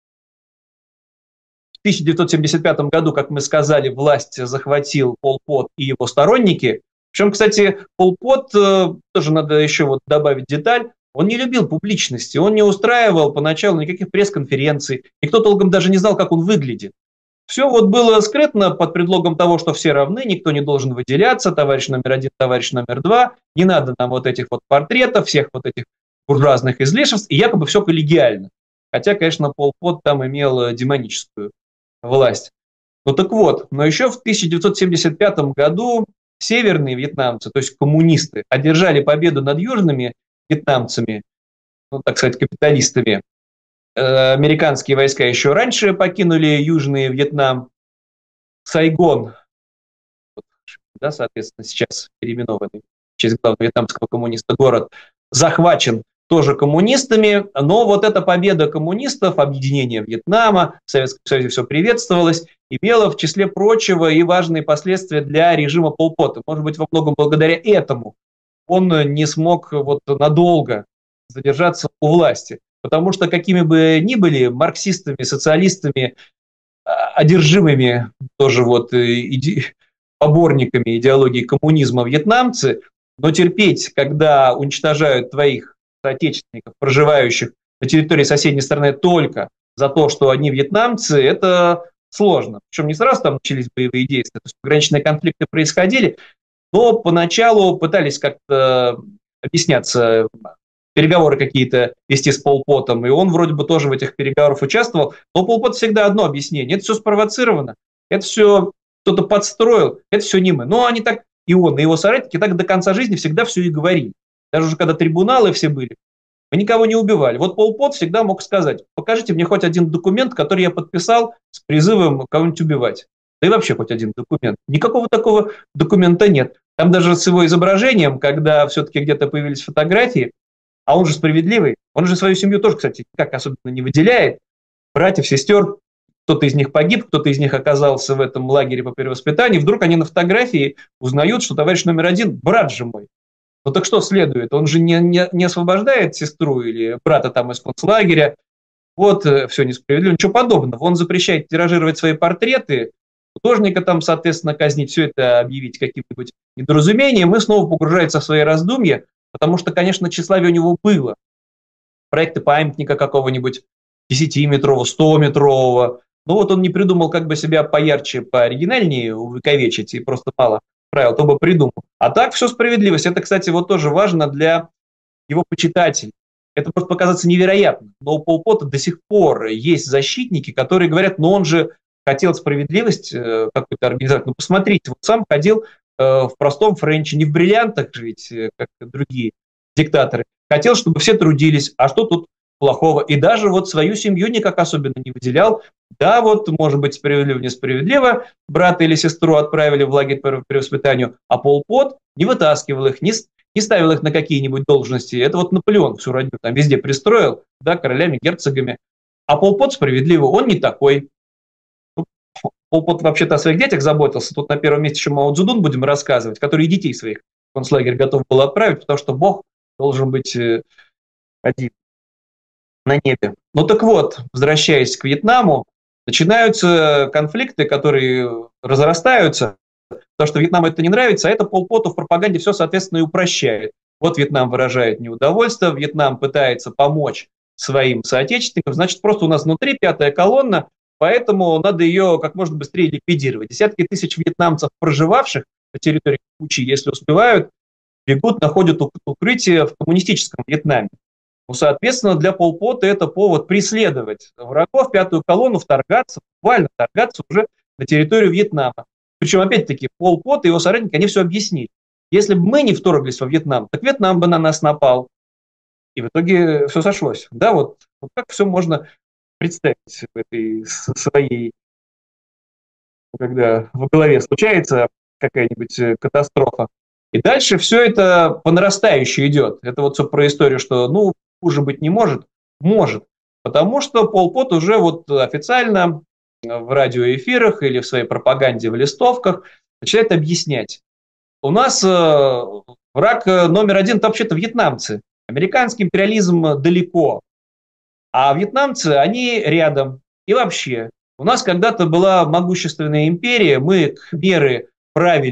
в 1975 году, как мы сказали, власть захватил Пол Пот и его сторонники. Причем, кстати, Пол Пот, тоже надо еще вот добавить деталь, он не любил публичности, он не устраивал поначалу никаких пресс-конференций, никто толком даже не знал, как он выглядит. Все вот было скрытно под предлогом того, что все равны, никто не должен выделяться, товарищ номер один, товарищ номер два, не надо нам вот этих вот портретов, всех вот этих буржуазных излишеств, и якобы все коллегиально. Хотя, конечно, Пол Пот там имел демоническую власть. Ну так вот, но еще в 1975 году северные вьетнамцы, то есть коммунисты, одержали победу над южными вьетнамцами, ну, так сказать, капиталистами. Американские войска еще раньше покинули Южный Вьетнам. Сайгон, да, соответственно, сейчас переименованный в честь главного вьетнамского коммуниста город, захвачен тоже коммунистами, но вот эта победа коммунистов, объединение Вьетнама, в Советском Союзе все приветствовалось, имела в числе прочего и важные последствия для режима Пол Пота. Может быть, во многом благодаря этому он не смог вот надолго задержаться у власти. Потому что какими бы ни были марксистами, социалистами, одержимыми тоже вот поборниками идеологии коммунизма вьетнамцы, но терпеть, когда уничтожают твоих соотечественников, проживающих на территории соседней страны только за то, что они вьетнамцы, это сложно. Причем не сразу там начались боевые действия, то есть пограничные конфликты происходили, но поначалу пытались как-то объясняться, переговоры какие-то вести с Пол Потом, и он вроде бы тоже в этих переговорах участвовал, но Пол Пот всегда одно объяснение: это все спровоцировано, это все кто-то подстроил, это все не мы. Но они так, и он, и его соратники так до конца жизни всегда все и говорили. Даже уже когда трибуналы все были, мы никого не убивали. Вот Пол Пот всегда мог сказать: покажите мне хоть один документ, который я подписал с призывом кого-нибудь убивать. Да и вообще хоть один документ. Никакого такого документа нет. Там даже с его изображением, когда все-таки где-то появились фотографии, а он же справедливый, он же свою семью тоже, кстати, никак особенно не выделяет. Братьев, сестер, кто-то из них погиб, кто-то из них оказался в этом лагере по перевоспитанию, вдруг они на фотографии узнают, что товарищ номер один брат же мой. Ну так что следует? Он же не освобождает сестру или брата там из концлагеря. Вот все несправедливо, ничего подобного. Он запрещает тиражировать свои портреты, художника там, соответственно, казнить, все это объявить каким-нибудь недоразумением, и снова погружается в свои раздумья, потому что, конечно, тщеславие у него было. Проекты памятника какого-нибудь 10-метрового, 100-метрового. Но вот он не придумал, как бы себя поярче, пооригинальнее увековечить, и просто мало правил, то бы придумал. А так все справедливость. Это, кстати, вот тоже важно для его почитателей. Это может показаться невероятным, но у Пол Пота до сих пор есть защитники, которые говорят: ну он же хотел справедливость какую-то организовать. Ну посмотрите, вот сам ходил в простом френче, не в бриллиантах же ведь, как другие диктаторы. Хотел, чтобы все трудились, а что тут плохого? И даже вот свою семью никак особенно не выделял. Да, вот, может быть, справедливо, несправедливо, брата или сестру отправили в лагерь по перевоспитанию, а Пол Пот не вытаскивал их, не ставил их на какие-нибудь должности. Это вот Наполеон всю родню там везде пристроил, да, королями, герцогами. А Пол Пот справедливо, он не такой. Пол Пот вообще-то о своих детях заботился. Тут на первом месте еще Мао Цзэдун будем рассказывать, который и детей своих в концлагерь готов был отправить, потому что Бог должен быть один на небе. Ну так вот, возвращаясь к Вьетнаму, начинаются конфликты, которые разрастаются, потому что Вьетнаму это не нравится, а это Пол Поту в пропаганде все, соответственно, и упрощает. Вот Вьетнам выражает неудовольствие, Вьетнам пытается помочь своим соотечественникам, значит, просто у нас внутри пятая колонна, поэтому надо ее как можно быстрее ликвидировать. Десятки тысяч вьетнамцев, проживавших на территории Кучи, если успевают, бегут, находят укрытие в коммунистическом Вьетнаме. Ну, соответственно, для Пол Пота это повод преследовать врагов, пятую колонну, вторгаться, буквально вторгаться уже на территорию Вьетнама. Причем, опять-таки, Пол Пот и его соратники, они все объяснили. Если бы мы не вторглись во Вьетнам, так Вьетнам бы на нас напал. И в итоге все сошлось. Да, вот как все можно представить в этой своей, когда в голове случается какая-нибудь катастрофа. И дальше все это по нарастающей идет. Это вот все про историю, что, ну, хуже быть не может. Может. Потому что Пол Пот уже вот официально в радиоэфирах или в своей пропаганде в листовках начинает объяснять. У нас враг номер один – это вообще-то вьетнамцы. Американский империализм далеко. А вьетнамцы, они рядом. И вообще, у нас когда-то была могущественная империя, мы кхмеры правили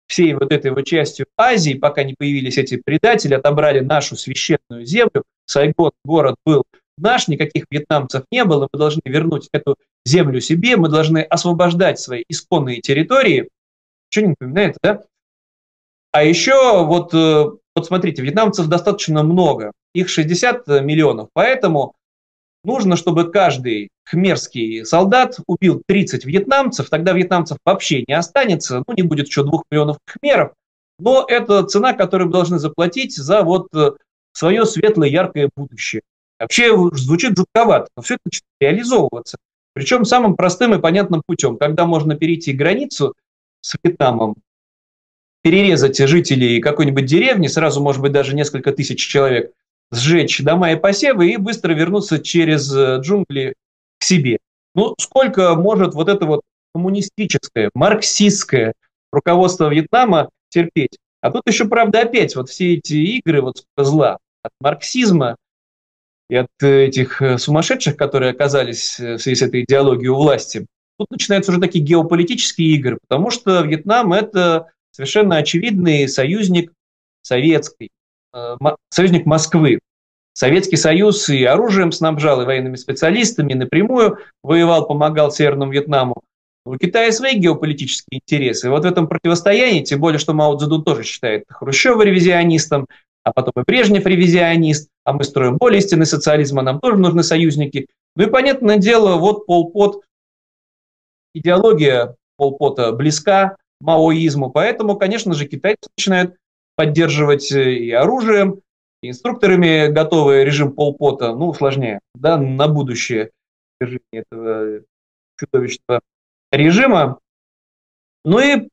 всей вот этой вот частью Азии, пока не появились эти предатели, отобрали нашу священную землю. Сайгон, город, был наш, никаких вьетнамцев не было, мы должны вернуть эту землю себе, мы должны освобождать свои исконные территории. Что не напоминает, да? А еще вот смотрите, вьетнамцев достаточно много, их 60 миллионов, поэтому нужно, чтобы каждый khmerский солдат убил 30 вьетнамцев, тогда вьетнамцев вообще не останется, не будет еще 2 миллионов khmerов, но это цена, которую мы должны заплатить за свое светлое, яркое будущее. Вообще звучит жутковато, но все это начинает реализовываться. Причем самым простым и понятным путем, когда можно перейти границу с Вьетнамом, перерезать жителей какой-нибудь деревни, сразу, может быть, даже несколько тысяч человек, сжечь дома и посевы и быстро вернуться через джунгли к себе. Сколько может вот это вот коммунистическое, марксистское руководство Вьетнама терпеть? А тут еще, правда, опять вот все эти игры зла от марксизма и от этих сумасшедших, которые оказались в связи с этой идеологией у власти. Тут начинаются уже такие геополитические игры, потому что Вьетнам – это совершенно очевидный союзник советский, союзник Москвы. Советский Союз и оружием снабжал, и военными специалистами, и напрямую воевал, помогал Северному Вьетнаму. У Китая свои геополитические интересы. И вот в этом противостоянии, тем более, что Мао Цзэдун тоже считает Хрущева ревизионистом, а потом и Брежнев ревизионист, а мы строим более истинный социализм, а нам тоже нужны союзники. И, понятное дело, вот Пол Пот, идеология Пол Пота близка маоизму, поэтому, конечно же, китайцы начинают поддерживать и оружием, и инструкторами готовый режим Пол Пота, усложняя, да, на будущее держание этого чудовищного режима. И,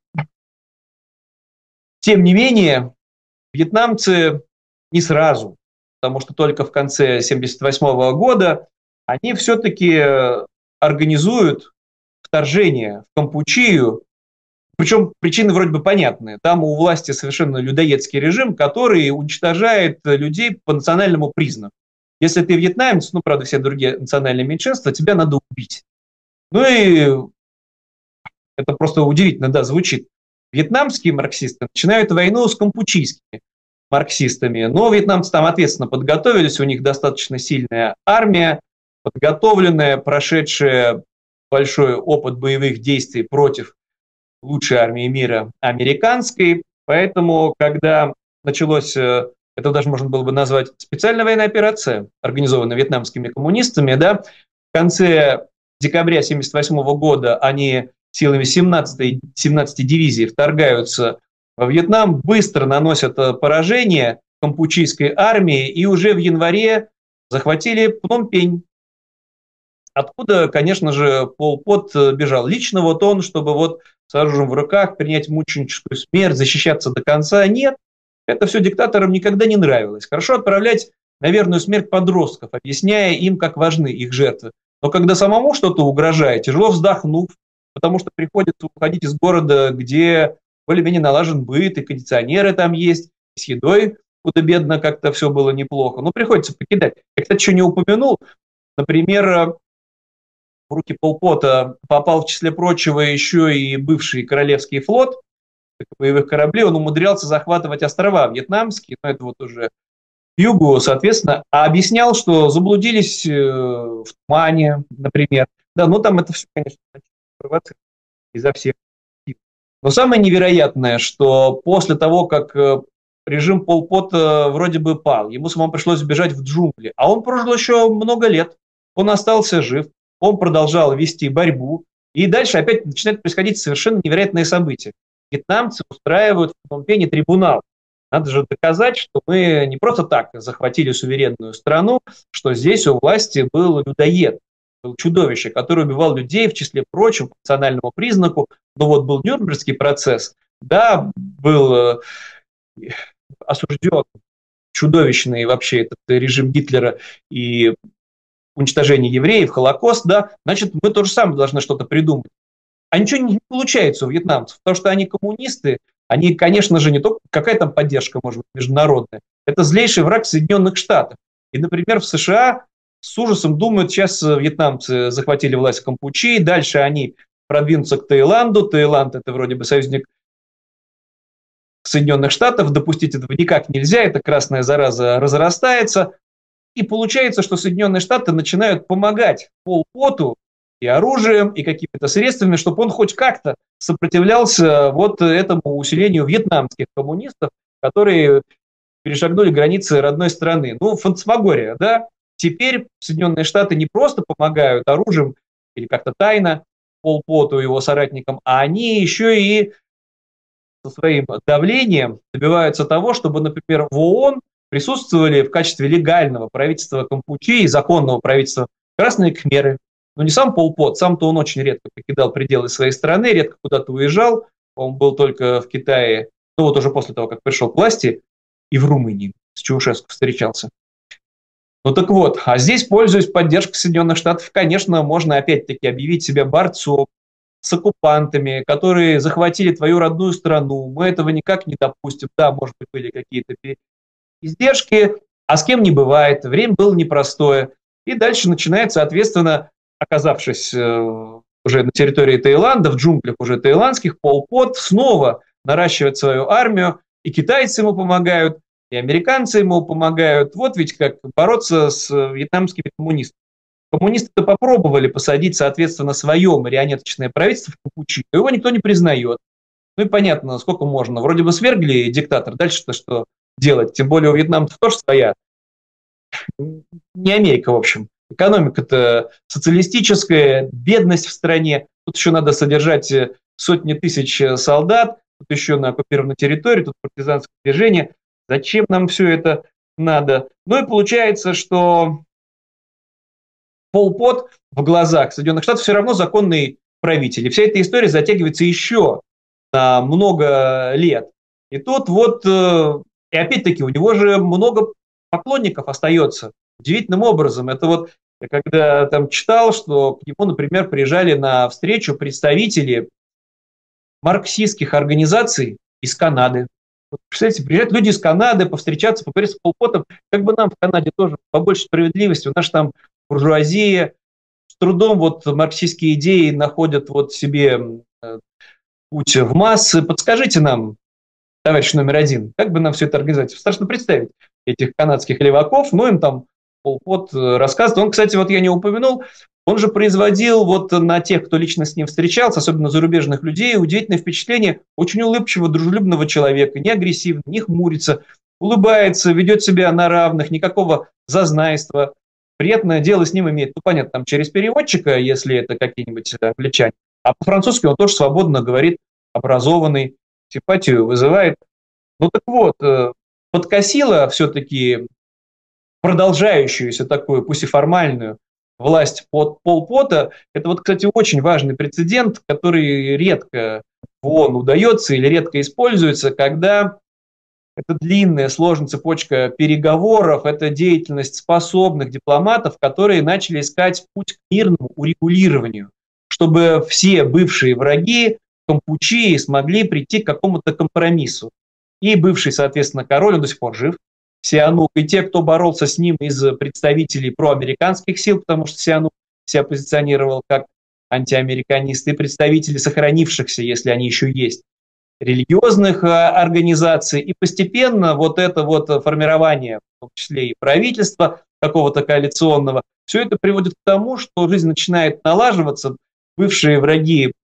тем не менее, вьетнамцы не сразу, потому что только в конце 1978 года они все-таки организуют вторжение в Кампучию. Причем причины вроде бы понятные. Там у власти совершенно людоедский режим, который уничтожает людей по национальному признаку. Если ты вьетнамец, правда, все другие национальные меньшинства, тебя надо убить. И это просто удивительно, да, звучит. Вьетнамские марксисты начинают войну с кампучийскими марксистами, но вьетнамцы там ответственно подготовились, у них достаточно сильная армия, подготовленная, прошедшая большой опыт боевых действий против лучшей армии мира американской. Поэтому, когда началось, это даже можно было бы назвать специальная военная операция, организованная вьетнамскими коммунистами, да, в конце декабря 1978 года они силами 17 дивизий вторгаются во Вьетнам, быстро наносят поражение кампучийской армии и уже в январе захватили Пномпень. Откуда, конечно же, Пол Пот бежал. Лично он, чтобы с оружием в руках принять мученическую смерть, защищаться до конца. Нет, это все диктаторам никогда не нравилось. Хорошо отправлять на верную смерть подростков, объясняя им, как важны их жертвы. Но когда самому что-то угрожает, тяжело вздохнув, потому что приходится уходить из города, где более-менее налажен быт, и кондиционеры там есть, и с едой худо-бедно как-то все было неплохо. Приходится покидать. Я, кстати, еще не упомянул, например, в руки Пол Пота попал, в числе прочего, еще и бывший Королевский флот боевых кораблей. Он умудрялся захватывать острова вьетнамские, это уже к югу, соответственно, а объяснял, что заблудились в тумане, например. Да, там это все, конечно, провоцирует изо всех сил. Но самое невероятное, что после того, как режим Пол Пота вроде бы пал, ему самому пришлось бежать в джунгли, а он прожил еще много лет, он остался жив, он продолжал вести борьбу, и дальше опять начинают происходить совершенно невероятные события. Вьетнамцы устраивают в Пномпене трибунал. Надо же доказать, что мы не просто так захватили суверенную страну, что здесь у власти был людоед, был чудовище, которое убивал людей, в числе прочего, по национальному признаку. Но был Нюрнбергский процесс, да, был осужден чудовищный вообще этот режим Гитлера и уничтожение евреев, Холокост, да, значит, мы то же самое должны что-то придумать. А ничего не получается у вьетнамцев, потому что они коммунисты, они, конечно же, не только какая там поддержка может быть международная, это злейший враг Соединенных Штатов. И, например, в США с ужасом думают, сейчас вьетнамцы захватили власть в Кампучии, дальше они продвинутся к Таиланду, Таиланд это вроде бы союзник Соединенных Штатов, допустить этого никак нельзя, эта красная зараза разрастается, и получается, что Соединенные Штаты начинают помогать Пол Поту и оружием, и какими-то средствами, чтобы он хоть как-то сопротивлялся вот этому усилению вьетнамских коммунистов, которые перешагнули границы родной страны. Ну, фантасмагория, да? Теперь Соединенные Штаты не просто помогают оружием или как-то тайно Пол Поту и его соратникам, а они еще и со своим давлением добиваются того, чтобы, например, в ООН присутствовали в качестве легального правительства Кампучи и законного правительства красные кхмеры. Но не сам Пол Пот, сам-то он очень редко покидал пределы своей страны, редко куда-то уезжал, он был только в Китае, ну вот уже после того, как пришел к власти, и в Румынии с Чаушеску встречался. Ну так вот, а здесь, пользуясь поддержкой Соединенных Штатов, конечно, можно опять-таки объявить себя борцом с оккупантами, которые захватили твою родную страну. Мы этого никак не допустим. Да, может быть, были какие-то издержки, а с кем не бывает. Время было непростое. И дальше начинает, соответственно, оказавшись уже на территории Таиланда, в джунглях уже таиландских, Пол Пот снова наращивает свою армию, и китайцы ему помогают, и американцы ему помогают. Вот ведь как бороться с вьетнамскими коммунистами. Коммунисты попробовали посадить, соответственно, свое марионеточное правительство в Кампучи, но его никто не признает. Ну и понятно, сколько можно. Вроде бы свергли диктатор, дальше-то что делать? Тем более у вьетнамцев тоже своя. Не Америка, в общем. Экономика-то социалистическая, бедность в стране. Тут еще надо содержать сотни тысяч солдат, тут еще на оккупированной территории, тут партизанское движение. Зачем нам все это надо? Ну и получается, что Пол Пот в глазах Соединенных Штатов все равно законный правитель. И вся эта история затягивается еще на много лет. И тут вот, и опять-таки, у него же много поклонников остается. Удивительным образом. Это вот, я когда там читал, что к нему, например, приезжали на встречу представители марксистских организаций из Канады. Вот, представляете, приезжают люди из Канады повстречаться, поговорить с Пол Потом. Как бы нам в Канаде тоже побольше справедливости. У нас же там буржуазия, с трудом вот марксистские идеи находят вот себе путь в массы. Подскажите нам, товарищ номер один, как бы нам все это организовать? Страшно представить этих канадских леваков, но им там Пол Пот рассказывает. Он, кстати, вот я не упомянул, он же производил вот на тех, кто лично с ним встречался, особенно зарубежных людей, удивительное впечатление очень улыбчивого, дружелюбного человека, не агрессивно, не хмурится, улыбается, ведет себя на равных, никакого зазнайства. Приятное дело с ним имеет, ну, понятно, там через переводчика, если это какие-нибудь англичане. А по-французски он тоже свободно говорит, образованный, симпатию вызывает. Ну так вот, подкосила все-таки продолжающуюся такую, пусть и формальную, власть Пол Пота. Это вот, кстати, очень важный прецедент, который редко в ООН удается или редко используется, когда это длинная, сложная цепочка переговоров, это деятельность способных дипломатов, которые начали искать путь к мирному урегулированию, чтобы все бывшие враги Кампучи смогли прийти к какому-то компромиссу. И бывший, соответственно, король, он до сих пор жив, Сианук, и те, кто боролся с ним из представителей проамериканских сил, потому что Сианук себя позиционировал как антиамериканист, и представители сохранившихся, если они еще есть, религиозных организаций, и постепенно вот это вот формирование, в том числе и правительства какого-то коалиционного, все это приводит к тому, что жизнь начинает налаживаться, бывшие враги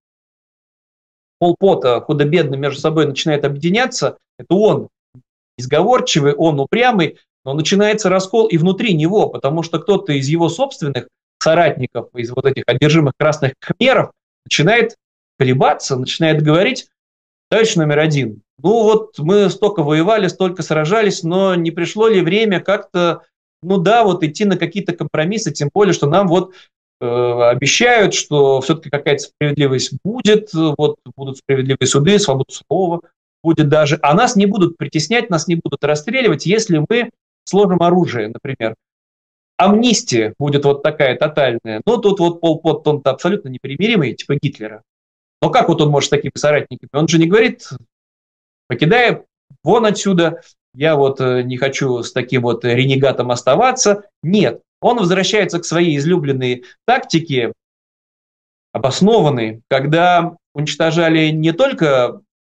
Пол Пота худо-бедно между собой начинают объединяться, это он изговорчивый, он упрямый, но начинается раскол и внутри него, потому что кто-то из его собственных соратников, из вот этих одержимых красных кхмеров, начинает колебаться, начинает говорить: товарищ номер один, ну вот мы столько воевали, столько сражались, но не пришло ли время как-то, ну да, вот идти на какие-то компромиссы, тем более, что нам вот обещают, что все-таки какая-то справедливость будет, вот будут справедливые суды, свобода слова будет даже, а нас не будут притеснять, нас не будут расстреливать, если мы сложим оружие, например. Амнистия будет вот такая тотальная. Ну, тут вот Пол Пот, он-то абсолютно непримиримый, типа Гитлера. Но как вот он может с такими соратниками? Он же не говорит: покидай, вон отсюда, я вот не хочу с таким вот ренегатом оставаться. Нет, он возвращается к своей излюбленной тактике, обоснованной, когда уничтожали не только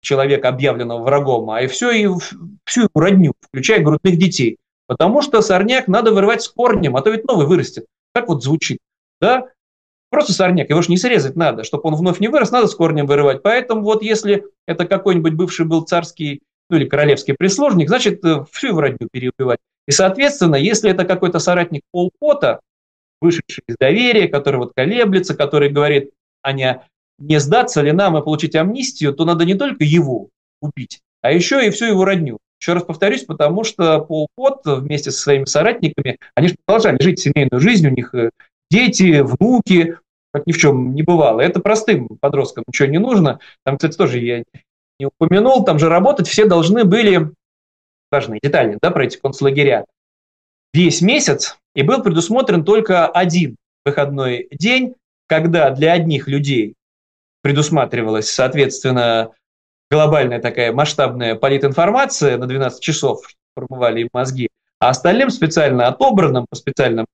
человека, объявленного врагом, а и всю его родню, включая грудных детей. Потому что сорняк надо вырывать с корнем, а то ведь новый вырастет. Так вот звучит, да? Просто сорняк, его же не срезать надо, чтобы он вновь не вырос, надо с корнем вырывать. Поэтому вот если это какой-нибудь бывший был царский, ну или королевский прислужник, значит, всю его родню переубивать. И, соответственно, если это какой-то соратник Пол Пота, вышедший из доверия, который вот колеблется, который говорит, а не сдаться ли нам и получить амнистию, то надо не только его убить, а еще и всю его родню. Еще раз повторюсь, потому что Пол Пот вместе со своими соратниками, они же продолжали жить семейную жизнь, у них дети, внуки, как ни в чем не бывало. Это простым подросткам ничего не нужно. Там, кстати, тоже я не упомянул, там же работать все должны были, важные детали, да, про эти концлагеря, весь месяц, и был предусмотрен только один выходной день, когда для одних людей предусматривалась, соответственно, глобальная такая масштабная политинформация на 12 часов, чтобы промывали им мозги, а остальным специально отобранным, по специальным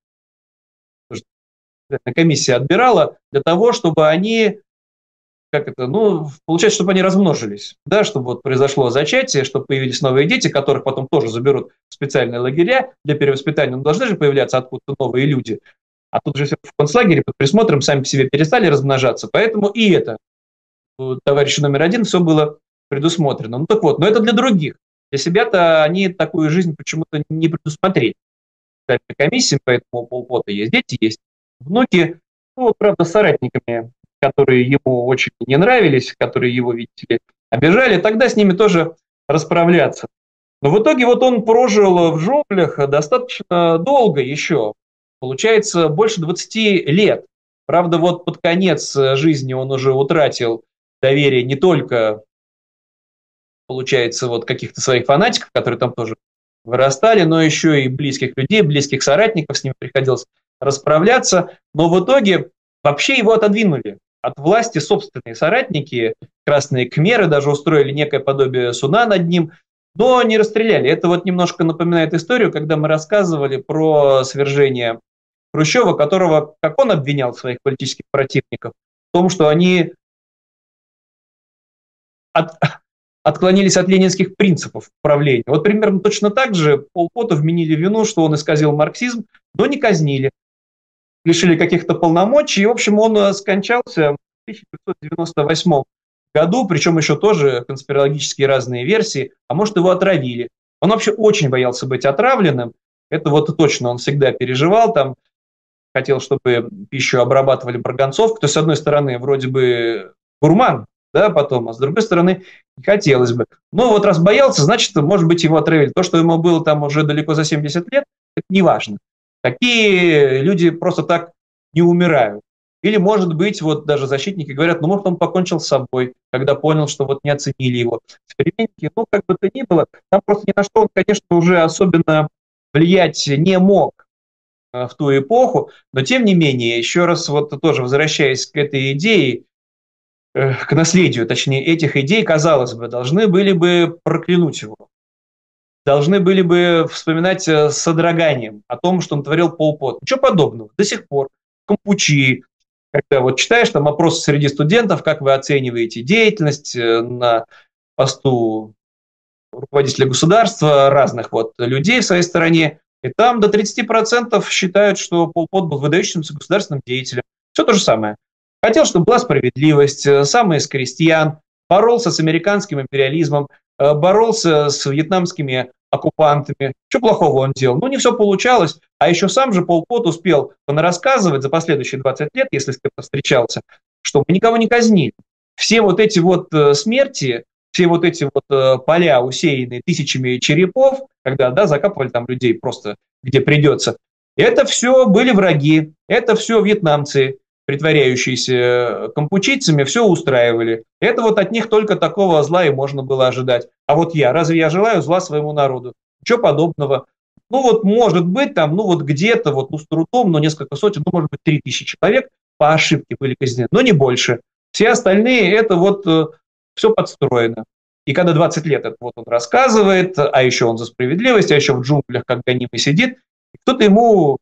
комиссия отбирала для того, чтобы они, получается, чтобы они размножились, да, чтобы вот произошло зачатие, чтобы появились новые дети, которых потом тоже заберут в специальные лагеря для перевоспитания. Но должны же появляться откуда-то новые люди. А тут же все в концлагере под присмотром сами по себе перестали размножаться, поэтому и это у товарища номер один все было предусмотрено. Ну так вот, но это для других. Для себя-то они такую жизнь почему-то не предусмотрели. Комиссия, поэтому у Пол Пота есть дети, есть внуки, ну, правда, с соратниками, которые ему очень не нравились, которые его, видите ли, обижали, тогда с ними тоже расправляться. Но в итоге вот он прожил в джунглях достаточно долго еще, получается, больше 20 лет. Правда, вот под конец жизни он уже утратил доверие не только, получается, вот каких-то своих фанатиков, которые там тоже вырастали, но еще и близких людей, близких соратников, с ними приходилось расправляться. Но в итоге вообще его отодвинули от власти собственные соратники, красные кхмеры даже устроили некое подобие суда над ним, но не расстреляли. Это вот немножко напоминает историю, когда мы рассказывали про свержение Хрущева, которого, как он обвинял своих политических противников, в том, что они отклонились от ленинских принципов правления. Вот примерно точно так же Пол Поту вменили вину, что он исказил марксизм, но не казнили. Лишили каких-то полномочий, и, в общем, он скончался в 1998 году, причем еще тоже конспирологические разные версии, а может, его отравили. Он вообще очень боялся быть отравленным, это вот точно он всегда переживал, там, хотел, чтобы пищу обрабатывали марганцовкой, то есть, с одной стороны, вроде бы гурман, да, потом, а с другой стороны, не хотелось бы. Но вот раз боялся, значит, может быть, его отравили. То, что ему было там уже далеко за 70 лет, это не важно. Такие люди просто так не умирают. Или, может быть, вот даже защитники говорят, ну, может, он покончил с собой, когда понял, что вот не оценили его. Современники, ну, как бы то ни было, там просто ни на что он, конечно, уже особенно влиять не мог в ту эпоху, но, тем не менее, еще раз вот тоже возвращаясь к этой идее, к наследию, точнее, этих идей, казалось бы, должны были бы проклянуть его. Должны были бы вспоминать с содроганием о том, что натворил Пол Пот. Ничего подобного. До сих пор в Кампучи, когда вот читаешь там опросы среди студентов, как вы оцениваете деятельность на посту руководителя государства, разных вот людей в своей стране, и там до 30% считают, что Пол Пот был выдающимся государственным деятелем. Все то же самое. Хотел, чтобы была справедливость, сам из крестьян, боролся с американским империализмом, боролся с вьетнамскими оккупантами. Что плохого он делал? Ну, не все получалось. А еще сам же Пол Пот успел понарассказывать за последующие 20 лет, если с кем-то встречался, что мы никого не казнили. Все вот эти вот смерти, все вот эти вот поля, усеянные тысячами черепов, когда, да, закапывали там людей просто где придется, это все были враги, это все вьетнамцы, притворяющиеся кампучийцами, все устраивали. Это вот от них только такого зла и можно было ожидать. А вот разве я желаю зла своему народу? Ничего подобного. Ну вот может быть там, ну вот где-то, вот, ну с трудом, но несколько сотен, ну может быть 3000 человек по ошибке были казнены, но не больше. Все остальные это вот все подстроено. И когда 20 лет это вот он рассказывает, а еще он за справедливость, а еще в джунглях как гонимый сидит, кто-то ему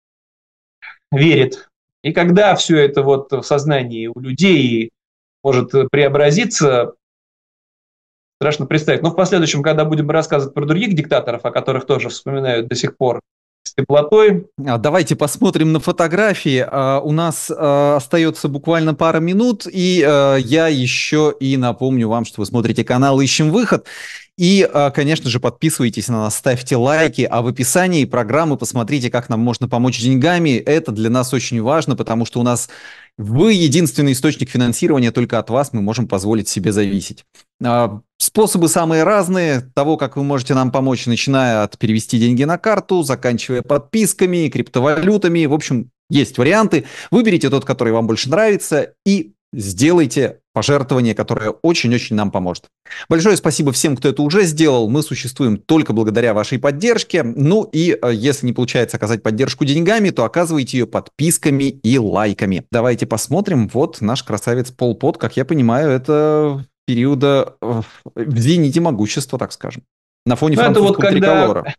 верит. И когда все это вот в сознании у людей может преобразиться, страшно представить. Но в последующем, когда будем рассказывать про других диктаторов, о которых тоже вспоминают до сих пор с теплотой. Давайте посмотрим на фотографии. У нас остается буквально пара минут, и я еще и напомню вам, что вы смотрите канал «Ищем выход». И, конечно же, подписывайтесь на нас, ставьте лайки, а в описании программы посмотрите, как нам можно помочь деньгами. Это для нас очень важно, потому что у нас вы единственный источник финансирования, только от вас мы можем позволить себе зависеть. Способы самые разные, того, как вы можете нам помочь, начиная от перевести деньги на карту, заканчивая подписками, криптовалютами. В общем, есть варианты. Выберите тот, который вам больше нравится, и сделайте пожертвование, которое очень-очень нам поможет. Большое спасибо всем, кто это уже сделал. Мы существуем только благодаря вашей поддержке. Ну и если не получается оказать поддержку деньгами, то оказывайте ее подписками и лайками. Давайте посмотрим. Вот наш красавец Пол Пот, как я понимаю, это периода в зените могущества, так скажем. На фоне французского триколора.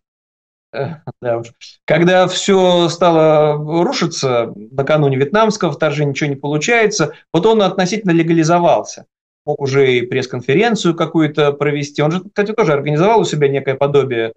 Да, когда все стало рушиться, накануне вьетнамского вторжения ничего не получается, вот он относительно легализовался. Мог уже и пресс-конференцию какую-то провести. Он же, кстати, тоже организовал у себя некое подобие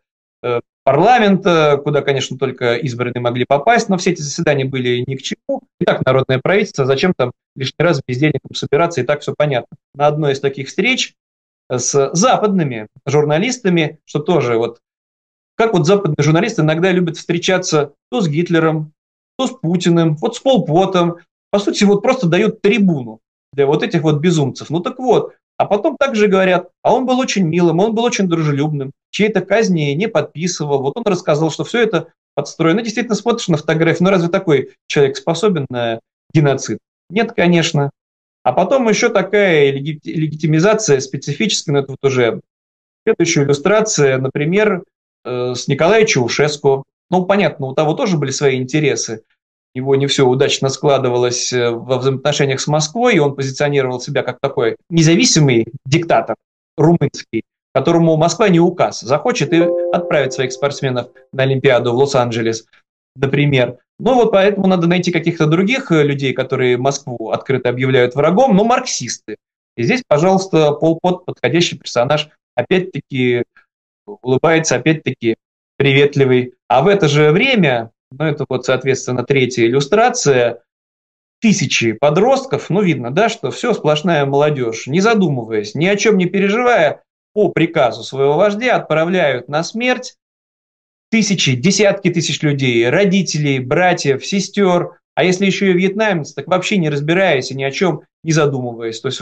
парламента, куда, конечно, только избранные могли попасть, но все эти заседания были ни к чему. И так народное правительство, зачем там лишний раз бездельникам собираться, и так все понятно. На одной из таких встреч с западными журналистами, что тоже вот как вот западные журналисты иногда любят встречаться то с Гитлером, то с Путиным, вот с Пол Потом. По сути, вот просто дают трибуну для вот этих вот безумцев. Ну так вот, а потом также говорят, а он был очень милым, он был очень дружелюбным, чьей-то казни не подписывал. Вот он рассказал, что все это подстроено. Действительно, смотришь на фотографию, ну разве такой человек способен на геноцид? Нет, конечно. А потом еще такая легитимизация специфическая, но это вот уже следующая иллюстрация, например, с Николаем Чаушеску. Ну, понятно, у того тоже были свои интересы. У него не все удачно складывалось во взаимоотношениях с Москвой, и он позиционировал себя как такой независимый диктатор румынский, которому Москва не указ. Захочет и отправит своих спортсменов на Олимпиаду в Лос-Анджелес, например. Ну вот поэтому надо найти каких-то других людей, которые Москву открыто объявляют врагом, но марксисты. И здесь, пожалуйста, Пол Пот, подходящий персонаж, опять-таки улыбается, опять-таки приветливый. А в это же время, ну это вот, соответственно, третья иллюстрация, тысячи подростков, ну видно, да, что все сплошная молодежь, не задумываясь, ни о чем не переживая, по приказу своего вождя отправляют на смерть тысячи, десятки тысяч людей, родителей, братьев, сестер, а если еще и вьетнамец, так вообще не разбираясь и ни о чем не задумываясь. То есть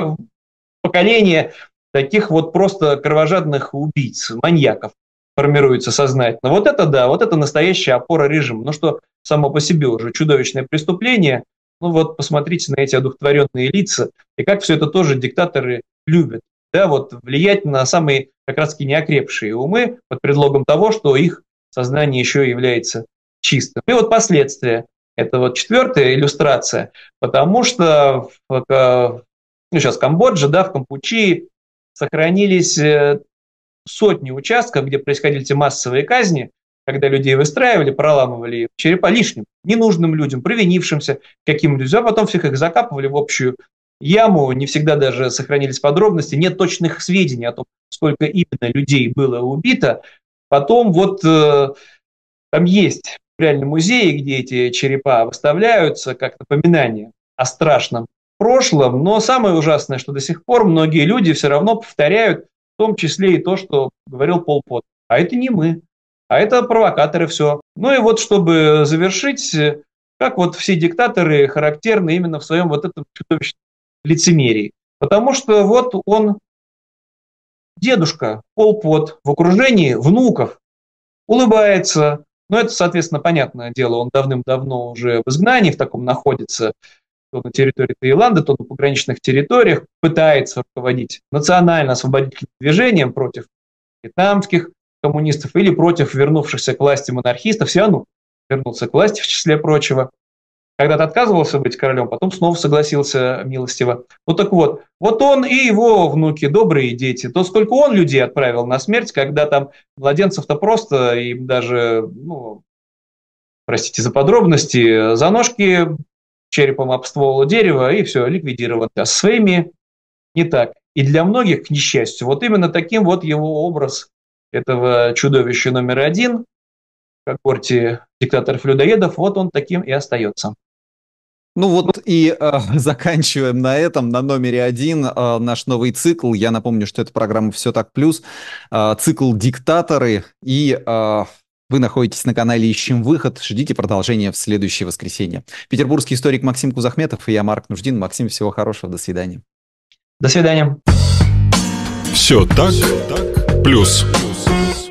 поколение таких вот просто кровожадных убийц, маньяков формируется сознательно. Вот это да, вот это настоящая опора режима. Ну что само по себе уже чудовищное преступление. Ну вот посмотрите на эти одухотворенные лица, и как все это тоже диктаторы любят. Да, вот влиять на самые как раз-таки неокрепшие умы под предлогом того, что их сознание еще является чистым. И вот последствия. Это вот четвертая иллюстрация, потому что сейчас Камбоджа, да, в Кампучии сохранились сотни участков, где происходили эти массовые казни, когда людей выстраивали, проламывали черепа лишним, ненужным людям, провинившимся каким-нибудь, а потом всех их закапывали в общую яму, не всегда даже сохранились подробности, нет точных сведений о том, сколько именно людей было убито. Потом вот там есть реальный музей, где эти черепа выставляются как напоминание о страшном прошлом, но самое ужасное, что до сих пор многие люди все равно повторяют, в том числе и то, что говорил Пол Пот. А это не мы, а это провокаторы все. Ну и вот, чтобы завершить, как вот все диктаторы характерны именно в своем вот этом чудовищном лицемерии. Потому что вот он, дедушка Пол Пот, в окружении внуков, улыбается. Ну это, соответственно, понятное дело, он давным-давно уже в изгнании в таком находится, то на территории Таиланда, то на пограничных территориях, пытается руководить национально-освободительным движением против вьетнамских коммунистов или против вернувшихся к власти монархистов. Сиану вернулся к власти, в числе прочего. Когда-то отказывался быть королем, потом снова согласился милостиво. Ну так вот, вот он и его внуки, добрые дети, то сколько он людей отправил на смерть, когда там младенцев-то просто, им даже, ну, простите за подробности, за ножки черепом об ствол дерева, и все, ликвидировано. А со своими не так. И для многих, к несчастью, вот именно таким вот его образ этого чудовища номер один в когорте диктаторов-людоедов, вот он таким и остается. Ну вот и заканчиваем на этом, на номере 1 наш новый цикл. Я напомню, что это программа «Все так плюс», цикл «Диктаторы». И вы находитесь на канале «Ищем выход». Ждите продолжения в следующее воскресенье. Петербургский историк Максим Кузахметов и я, Марк Нуждин. Максим, всего хорошего, до свидания. До свидания. Все так плюс.